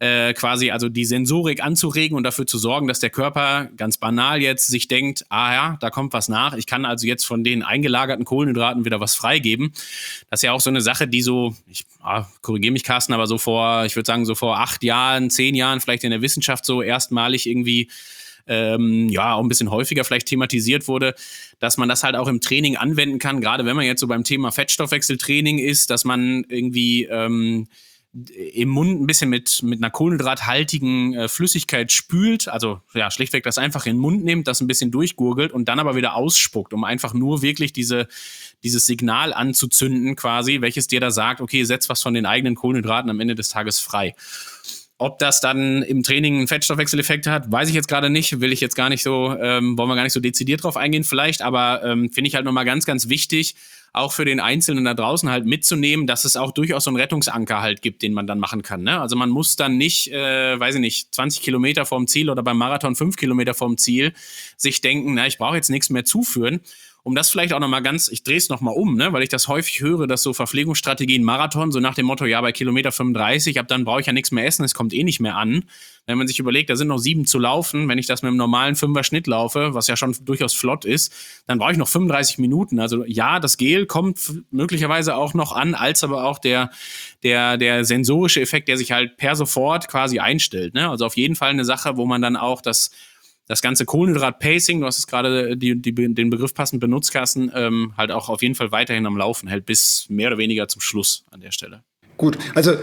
quasi also die Sensorik anzuregen und dafür zu sorgen, dass der Körper ganz banal jetzt sich denkt, ja, da kommt was nach. Ich kann also jetzt von den eingelagerten Kohlenhydraten wieder was freigeben. Das ist ja auch so eine Sache, die so, korrigiere mich Carsten, aber ich würde sagen, so vor 8 Jahren, 10 Jahren vielleicht in der Wissenschaft so erstmalig irgendwie ja, auch ein bisschen häufiger vielleicht thematisiert wurde, dass man das halt auch im Training anwenden kann, gerade wenn man jetzt so beim Thema Fettstoffwechseltraining ist, dass man irgendwie im Mund ein bisschen mit einer kohlenhydrathaltigen Flüssigkeit spült, also ja, schlichtweg das einfach in den Mund nimmt, das ein bisschen durchgurgelt und dann aber wieder ausspuckt, um einfach nur wirklich dieses Signal anzuzünden quasi, welches dir da sagt, okay, setz was von den eigenen Kohlenhydraten am Ende des Tages frei. Ob das dann im Training einen Fettstoffwechseleffekt hat, weiß ich jetzt gerade nicht, will ich jetzt gar nicht so, wollen wir gar nicht so dezidiert drauf eingehen vielleicht, aber finde ich halt nochmal ganz, ganz wichtig, auch für den Einzelnen da draußen halt mitzunehmen, dass es auch durchaus so einen Rettungsanker halt gibt, den man dann machen kann. Ne? Also man muss dann nicht, weiß ich nicht, 20 Kilometer vorm Ziel oder beim Marathon 5 Kilometer vorm Ziel sich denken, na, ich brauche jetzt nichts mehr zuführen. Um das vielleicht auch nochmal ich drehe es nochmal um, ne, weil ich das häufig höre, dass so Verpflegungsstrategien Marathon, so nach dem Motto, ja, bei Kilometer 35, ab dann brauche ich ja nichts mehr essen, es kommt eh nicht mehr an. Wenn man sich überlegt, da sind noch 7 zu laufen, wenn ich das mit einem normalen 5er-Schnitt laufe, was ja schon durchaus flott ist, dann brauche ich noch 35 Minuten. Also ja, das Gel kommt möglicherweise auch noch an, als aber auch der sensorische Effekt, der sich halt per sofort quasi einstellt. Ne? Also auf jeden Fall eine Sache, wo man dann auch das ganze Kohlenhydrat-Pacing, du hast es gerade den Begriff passend benutzt, Carsten, halt auch auf jeden Fall weiterhin am Laufen hält, bis mehr oder weniger zum Schluss an der Stelle. Gut, also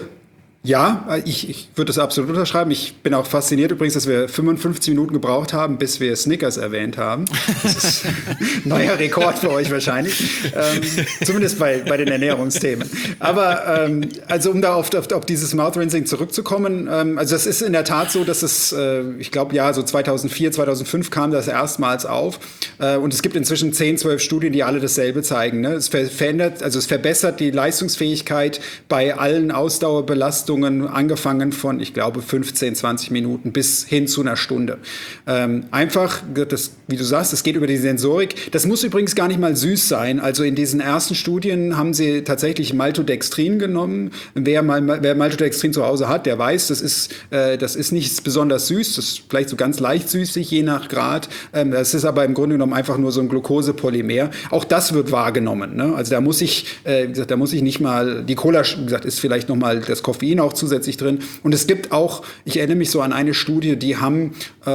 ja, ich würde das absolut unterschreiben. Ich bin auch fasziniert übrigens, dass wir 55 Minuten gebraucht haben, bis wir Snickers erwähnt haben. Das ist ein neuer Rekord für euch wahrscheinlich. Zumindest bei den Ernährungsthemen. Aber also um da auf dieses Mouth-Rinsing zurückzukommen, also es ist in der Tat so, dass es, ich glaube, ja, so 2004, 2005 kam das erstmals auf. Und es gibt inzwischen 10, 12 Studien, die alle dasselbe zeigen. Ne? Es verbessert die Leistungsfähigkeit bei allen Ausdauerbelastungen, angefangen von, ich glaube, 15, 20 Minuten bis hin zu einer Stunde. Einfach, wie du sagst, es geht über die Sensorik. Das muss übrigens gar nicht mal süß sein. Also in diesen ersten Studien haben sie tatsächlich Maltodextrin genommen. Wer Maltodextrin zu Hause hat, der weiß, das ist nicht besonders süß. Das ist vielleicht so ganz leicht süßig, je nach Grad. Das ist aber im Grunde genommen einfach nur so ein Glukosepolymer. Auch das wird wahrgenommen. Ne? Also da muss ich nicht mal, die Cola, wie gesagt, ist vielleicht noch mal das Koffein auch zusätzlich drin. Und es gibt auch, ich erinnere mich so an eine Studie, die haben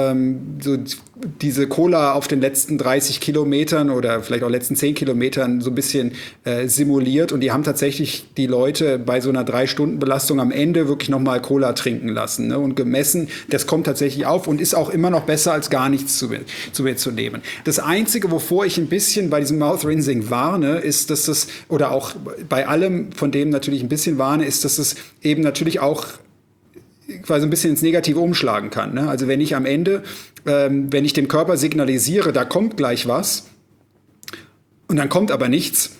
so diese Cola auf den letzten 30 Kilometern oder vielleicht auch letzten 10 Kilometern so ein bisschen simuliert. Und die haben tatsächlich die Leute bei so einer 3-Stunden-Belastung am Ende wirklich nochmal Cola trinken lassen, ne? Und gemessen. Das kommt tatsächlich auf und ist auch immer noch besser, als gar nichts zu nehmen. Das Einzige, wovor ich ein bisschen bei diesem Mouth-Rinsing warne, ist, dass das, oder auch bei allem, von dem natürlich ein bisschen warne, ist, dass es eben natürlich auch quasi ein bisschen ins Negative umschlagen kann. Ne? Also wenn ich am Ende, wenn ich dem Körper signalisiere, da kommt gleich was und dann kommt aber nichts,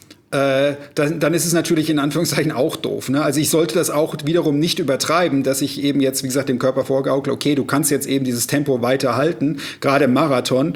dann ist es natürlich in Anführungszeichen auch doof. Ne? Also ich sollte das auch wiederum nicht übertreiben, dass ich eben jetzt, wie gesagt, dem Körper vorgaukle, okay, du kannst jetzt eben dieses Tempo weiter halten, gerade im Marathon,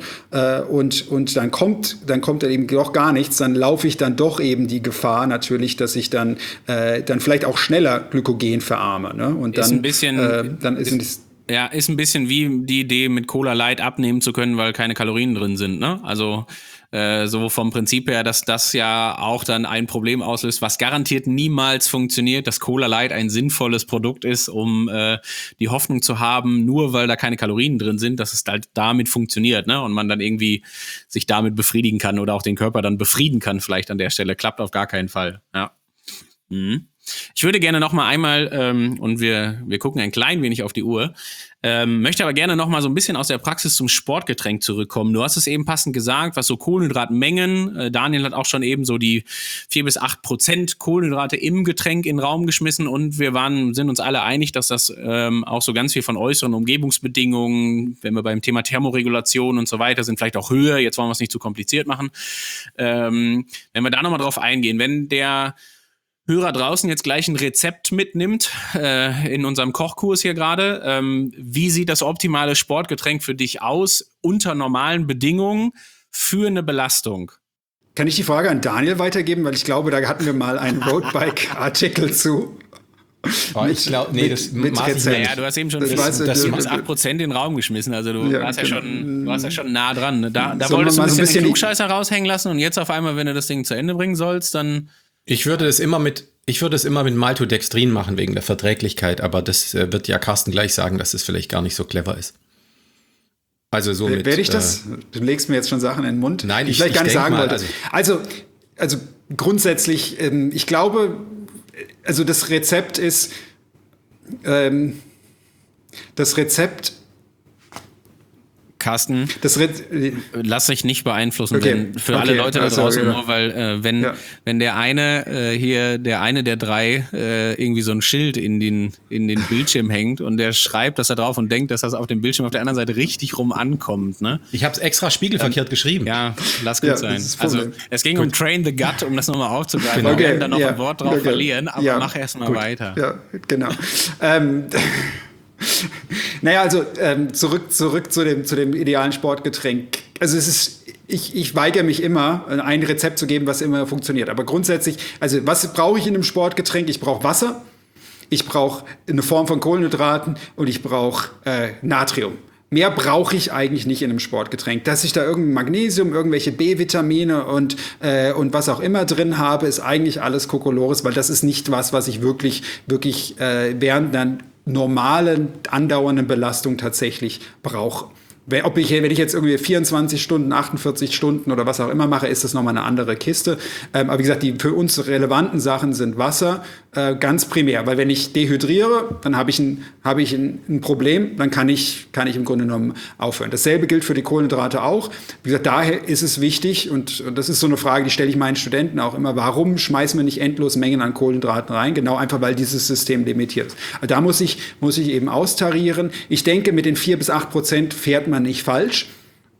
und dann kommt eben doch gar nichts, dann laufe ich dann doch eben die Gefahr natürlich, dass ich dann vielleicht auch schneller Glykogen verarme. Ne? Und dann ist ein bisschen, ist ein bisschen wie die Idee, mit Cola Light abnehmen zu können, weil keine Kalorien drin sind. Ne? Also so vom Prinzip her, dass das ja auch dann ein Problem auslöst, was garantiert niemals funktioniert, dass Cola Light ein sinnvolles Produkt ist, um die Hoffnung zu haben, nur weil da keine Kalorien drin sind, dass es halt damit funktioniert, ne? Und man dann irgendwie sich damit befriedigen kann oder auch den Körper dann befrieden kann vielleicht an der Stelle. Klappt auf gar keinen Fall. Ja. Mhm. Ich würde gerne noch mal einmal, und wir gucken ein klein wenig auf die Uhr, möchte aber gerne noch mal so ein bisschen aus der Praxis zum Sportgetränk zurückkommen. Du hast es eben passend gesagt, was so Kohlenhydratmengen, Daniel hat auch schon eben so die 4-8% Kohlenhydrate im Getränk in den Raum geschmissen und wir sind uns alle einig, dass das auch so ganz viel von äußeren Umgebungsbedingungen, wenn wir beim Thema Thermoregulation und so weiter sind, vielleicht auch höher, jetzt wollen wir es nicht zu kompliziert machen. Wenn wir da noch mal drauf eingehen, wenn der Hörer draußen jetzt gleich ein Rezept mitnimmt, in unserem Kochkurs hier gerade. Wie sieht das optimale Sportgetränk für dich aus, unter normalen Bedingungen, für eine Belastung? Kann ich die Frage an Daniel weitergeben? Weil ich glaube, da hatten wir mal einen Roadbike-Artikel zu. Ich glaube, nee, das mit Rezept. Ja, du hast eben schon 8% in den Raum geschmissen, also du warst ja schon nah dran. Da wolltest du ein bisschen den Klugscheißer raushängen lassen und jetzt auf einmal, wenn du das Ding zu Ende bringen sollst, dann... Ich würde es immer mit Maltodextrin machen wegen der Verträglichkeit, aber das wird ja Carsten gleich sagen, dass es vielleicht gar nicht so clever ist. Also so mit, werde ich das? Du legst mir jetzt schon Sachen in den Mund, nein, die ich vielleicht gar nicht sagen mal, wollte. Also grundsätzlich, ich glaube, also das Rezept ist, Carsten, lass dich nicht beeinflussen, okay. denn für alle Leute da draußen, nur weil wenn der eine der drei irgendwie so ein Schild in den Bildschirm hängt und der schreibt das da drauf und denkt, dass das auf dem Bildschirm auf der anderen Seite richtig rum ankommt, ne? Ich habe es extra spiegelverkehrt geschrieben. Ja, lass gut sein. Also es ging um Train the Gut, um das nochmal aufzugreifen. Genau. Wir werden dann noch ein Wort drauf verlieren, aber mach erst mal weiter. Ja, genau. Naja, also zurück zu dem idealen Sportgetränk. Also ich weigere mich immer, ein Rezept zu geben, was immer funktioniert. Aber grundsätzlich, also was brauche ich in einem Sportgetränk? Ich brauche Wasser, ich brauche eine Form von Kohlenhydraten und ich brauche Natrium. Mehr brauche ich eigentlich nicht in einem Sportgetränk. Dass ich da irgendein Magnesium, irgendwelche B-Vitamine und was auch immer drin habe, ist eigentlich alles Kokolores, weil das ist nicht was ich wirklich während einer normalen, andauernden Belastung tatsächlich brauche. Wenn ich jetzt irgendwie 24 Stunden, 48 Stunden oder was auch immer mache, ist das nochmal eine andere Kiste. Aber wie gesagt, die für uns relevanten Sachen sind Wasser, ganz primär. Weil wenn ich dehydriere, dann habe ich ein Problem, dann kann ich im Grunde genommen aufhören. Dasselbe gilt für die Kohlenhydrate auch. Wie gesagt, daher ist es wichtig, und das ist so eine Frage, die stelle ich meinen Studenten auch immer, warum schmeißen wir nicht endlos Mengen an Kohlenhydraten rein? Genau einfach, weil dieses System limitiert ist. Also da muss ich eben austarieren. Ich denke, mit den 4-8% fährt man nicht falsch.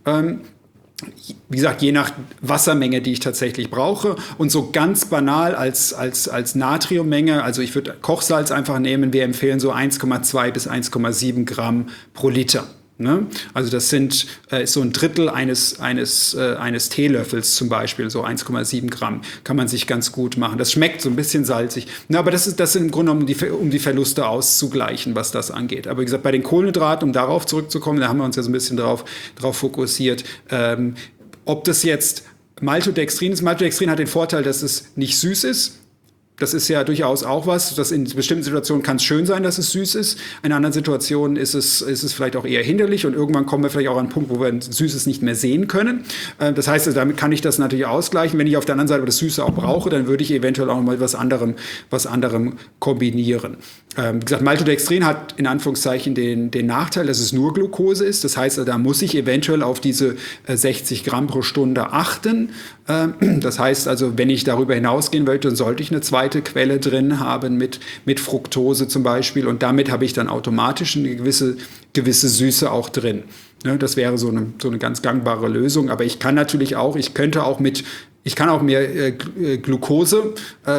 Wie gesagt, je nach Wassermenge, die ich tatsächlich brauche. Und so ganz banal als Natriummenge, also ich würde Kochsalz einfach nehmen, wir empfehlen so 1,2 bis 1,7 Gramm pro Liter. Ne? Also das ist so ein Drittel eines Teelöffels zum Beispiel, so 1,7 Gramm, kann man sich ganz gut machen. Das schmeckt so ein bisschen salzig. Na, aber das sind im Grunde um die Verluste auszugleichen, was das angeht. Aber wie gesagt, bei den Kohlenhydraten, um darauf zurückzukommen, da haben wir uns ja so ein bisschen drauf fokussiert, ob das jetzt Maltodextrin ist. Maltodextrin hat den Vorteil, dass es nicht süß ist. Das ist ja durchaus auch was, dass in bestimmten Situationen kann es schön sein, dass es süß ist. In anderen Situationen ist es vielleicht auch eher hinderlich und irgendwann kommen wir vielleicht auch an einen Punkt, wo wir Süßes nicht mehr sehen können. Das heißt, also damit kann ich das natürlich ausgleichen. Wenn ich auf der anderen Seite das Süße auch brauche, dann würde ich eventuell auch mal was anderem kombinieren. Wie gesagt, Maltodextrin hat in Anführungszeichen den Nachteil, dass es nur Glucose ist. Das heißt, da muss ich eventuell auf diese 60 Gramm pro Stunde achten. Das heißt also, wenn ich darüber hinausgehen möchte, dann sollte ich eine zweite Quelle drin haben mit Fructose zum Beispiel. Und damit habe ich dann automatisch eine gewisse Süße auch drin. Ne, das wäre so eine ganz gangbare Lösung. Aber ich kann natürlich auch, ich kann auch mir Glucose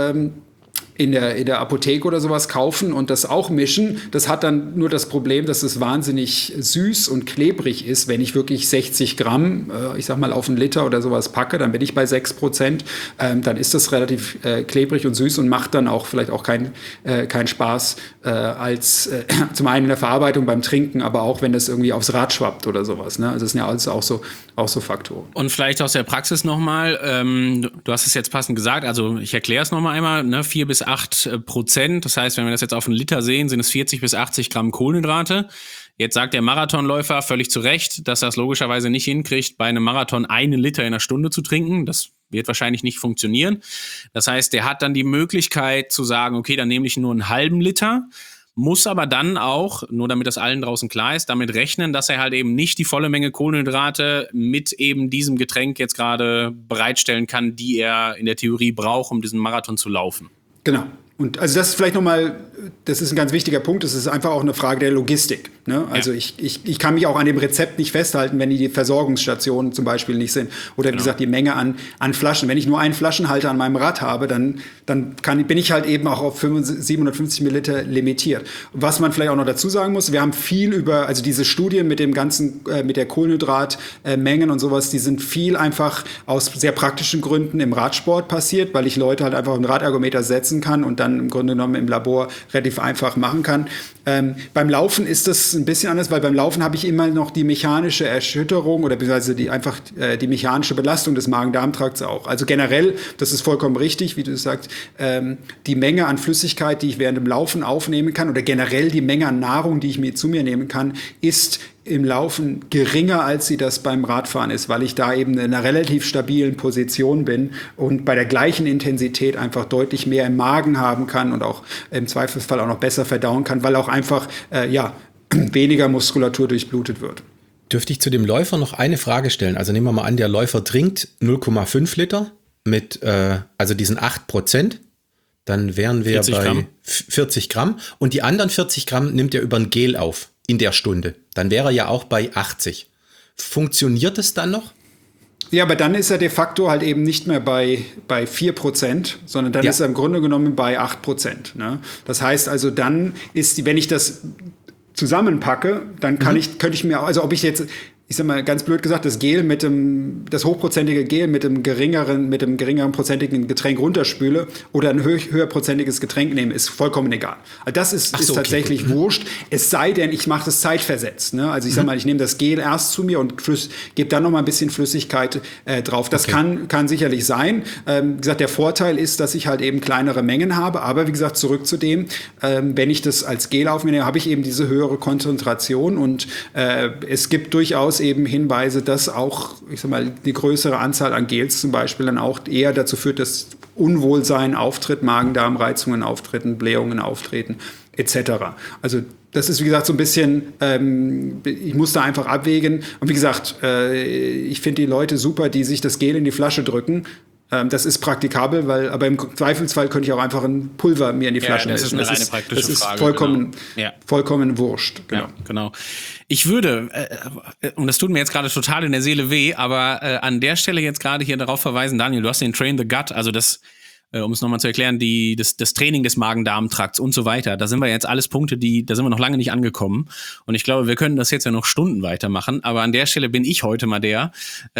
in der Apotheke oder sowas kaufen und das auch mischen. Das hat dann nur das Problem, dass es wahnsinnig süß und klebrig ist. Wenn ich wirklich 60 Gramm, ich sag mal, auf einen Liter oder sowas packe, dann bin ich bei 6%. Dann ist das relativ klebrig und süß und macht dann auch vielleicht auch keinen Spaß als zum einen in der Verarbeitung beim Trinken, aber auch wenn das irgendwie aufs Rad schwappt oder sowas. Ne? Also das sind ja alles auch so Faktoren. Und vielleicht aus der Praxis nochmal, du hast es jetzt passend gesagt, also ich erkläre es nochmal einmal, ne, 4-8%. Das heißt, wenn wir das jetzt auf einen Liter sehen, sind es 40 bis 80 Gramm Kohlenhydrate. Jetzt sagt der Marathonläufer völlig zu Recht, dass er es logischerweise nicht hinkriegt, bei einem Marathon 1 Liter in einer Stunde zu trinken. Das wird wahrscheinlich nicht funktionieren. Das heißt, der hat dann die Möglichkeit zu sagen, okay, dann nehme ich nur einen halben Liter, muss aber dann auch, nur damit das allen draußen klar ist, damit rechnen, dass er halt eben nicht die volle Menge Kohlenhydrate mit eben diesem Getränk jetzt gerade bereitstellen kann, die er in der Theorie braucht, um diesen Marathon zu laufen. Genau. Und also das ist vielleicht nochmal, das ist ein ganz wichtiger Punkt, das ist einfach auch eine Frage der Logistik. Ne? Also ja. Ich kann mich auch an dem Rezept nicht festhalten, wenn die Versorgungsstationen zum Beispiel nicht sind. Oder wie gesagt, die Menge an Flaschen. Wenn ich nur einen Flaschenhalter an meinem Rad habe, dann bin ich halt eben auch auf 750 Milliliter limitiert. Was man vielleicht auch noch dazu sagen muss, wir haben viel also diese Studien mit dem ganzen, mit der Kohlenhydratmengen und sowas, die sind viel einfach aus sehr praktischen Gründen im Radsport passiert, weil ich Leute halt einfach einen Radergometer setzen kann und dann im Grunde genommen im Labor relativ einfach machen kann. Beim Laufen ist das ein bisschen anders, weil beim Laufen habe ich immer noch die mechanische Erschütterung oder beziehungsweise die mechanische Belastung des Magen-Darm-Trakts auch. Also generell, das ist vollkommen richtig, wie du sagst, die Menge an Flüssigkeit, die ich während dem Laufen aufnehmen kann oder generell die Menge an Nahrung, die ich zu mir nehmen kann, ist im Laufen geringer, als sie das beim Radfahren ist, weil ich da eben in einer relativ stabilen Position bin und bei der gleichen Intensität einfach deutlich mehr im Magen haben kann und auch im Zweifelsfall auch noch besser verdauen kann, weil auch einfach weniger Muskulatur durchblutet wird. Dürfte ich zu dem Läufer noch eine Frage stellen? Also nehmen wir mal an, der Läufer trinkt 0,5 Liter mit also diesen 8%. Dann wären wir bei 40 Gramm. Und die anderen 40 Gramm nimmt er über ein Gel auf in der Stunde. Dann wäre er ja auch bei 80. Funktioniert es dann noch? Ja, aber dann ist er de facto halt eben nicht mehr bei 4%, sondern dann ist er im Grunde genommen bei 8%. Ne? Das heißt also, dann ist, wenn ich das zusammenpacke, dann könnte ich mir, also ob ich jetzt, ich sag mal ganz blöd gesagt, das hochprozentige Gel mit dem geringeren prozentigen Getränk runterspüle oder ein höherprozentiges Getränk nehme, ist vollkommen egal. Also das ist tatsächlich wurscht. Es sei denn, ich mache das zeitversetzt. Ne? Also ich sag mal, ich nehme das Gel erst zu mir und gebe dann noch mal ein bisschen Flüssigkeit drauf. Das kann sicherlich sein. Wie gesagt, der Vorteil ist, dass ich halt eben kleinere Mengen habe. Aber wie gesagt, zurück zu dem, wenn ich das als Gel aufnehme, habe ich eben diese höhere Konzentration und es gibt durchaus eben Hinweise, dass auch, ich sag mal, die größere Anzahl an Gels zum Beispiel dann auch eher dazu führt, dass Unwohlsein auftritt, Magen-Darm-Reizungen auftreten, Blähungen auftreten, etc. Also das ist, wie gesagt, so ein bisschen, ich muss da einfach abwägen. Und wie gesagt, ich finde die Leute super, die sich das Gel in die Flasche drücken. Das ist praktikabel, aber im Zweifelsfall könnte ich auch einfach ein Pulver mir in die Flasche mischen. Das ist eine praktische Frage. Vollkommen wurscht. Genau. Ja, genau. Ich würde, und das tut mir jetzt gerade total in der Seele weh, aber an der Stelle jetzt gerade hier darauf verweisen, Daniel, du hast den Train the Gut, also das, um es nochmal zu erklären, das Training des Magen-Darm-Trakts und so weiter. Da sind wir jetzt alles Punkte, da sind wir noch lange nicht angekommen. Und ich glaube, wir können das jetzt ja noch Stunden weitermachen. Aber an der Stelle bin ich heute mal der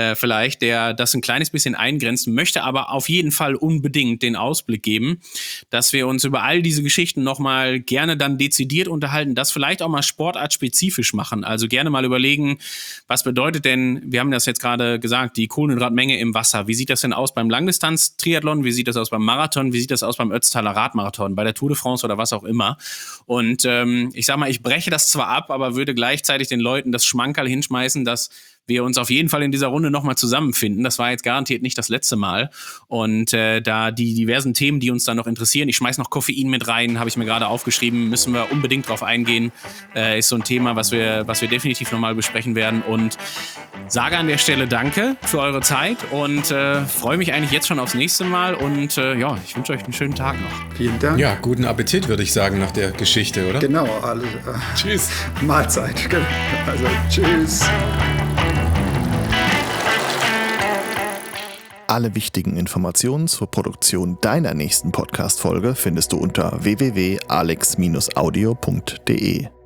das ein kleines bisschen eingrenzen möchte, aber auf jeden Fall unbedingt den Ausblick geben, dass wir uns über all diese Geschichten nochmal gerne dann dezidiert unterhalten, das vielleicht auch mal sportartspezifisch machen. Also gerne mal überlegen, was bedeutet denn, wir haben das jetzt gerade gesagt, die Kohlenhydratmenge im Wasser. Wie sieht das denn aus beim Langdistanz-Triathlon? Wie sieht das aus beim Marathon, wie sieht das aus beim Ötztaler Radmarathon, bei der Tour de France oder was auch immer. Und ich sag mal, ich breche das zwar ab, aber würde gleichzeitig den Leuten das Schmankerl hinschmeißen, dass wir uns auf jeden Fall in dieser Runde nochmal zusammenfinden. Das war jetzt garantiert nicht das letzte Mal. Und da die diversen Themen, die uns da noch interessieren, ich schmeiß noch Koffein mit rein, habe ich mir gerade aufgeschrieben, müssen wir unbedingt drauf eingehen. Ist so ein Thema, was wir definitiv nochmal besprechen werden. Und sage an der Stelle Danke für eure Zeit und freue mich eigentlich jetzt schon aufs nächste Mal. Und ich wünsche euch einen schönen Tag noch. Vielen Dank. Ja, guten Appetit, würde ich sagen, nach der Geschichte, oder? Genau. Tschüss. Mahlzeit. Also, tschüss. Alle wichtigen Informationen zur Produktion deiner nächsten Podcast-Folge findest du unter www.alex-audio.de.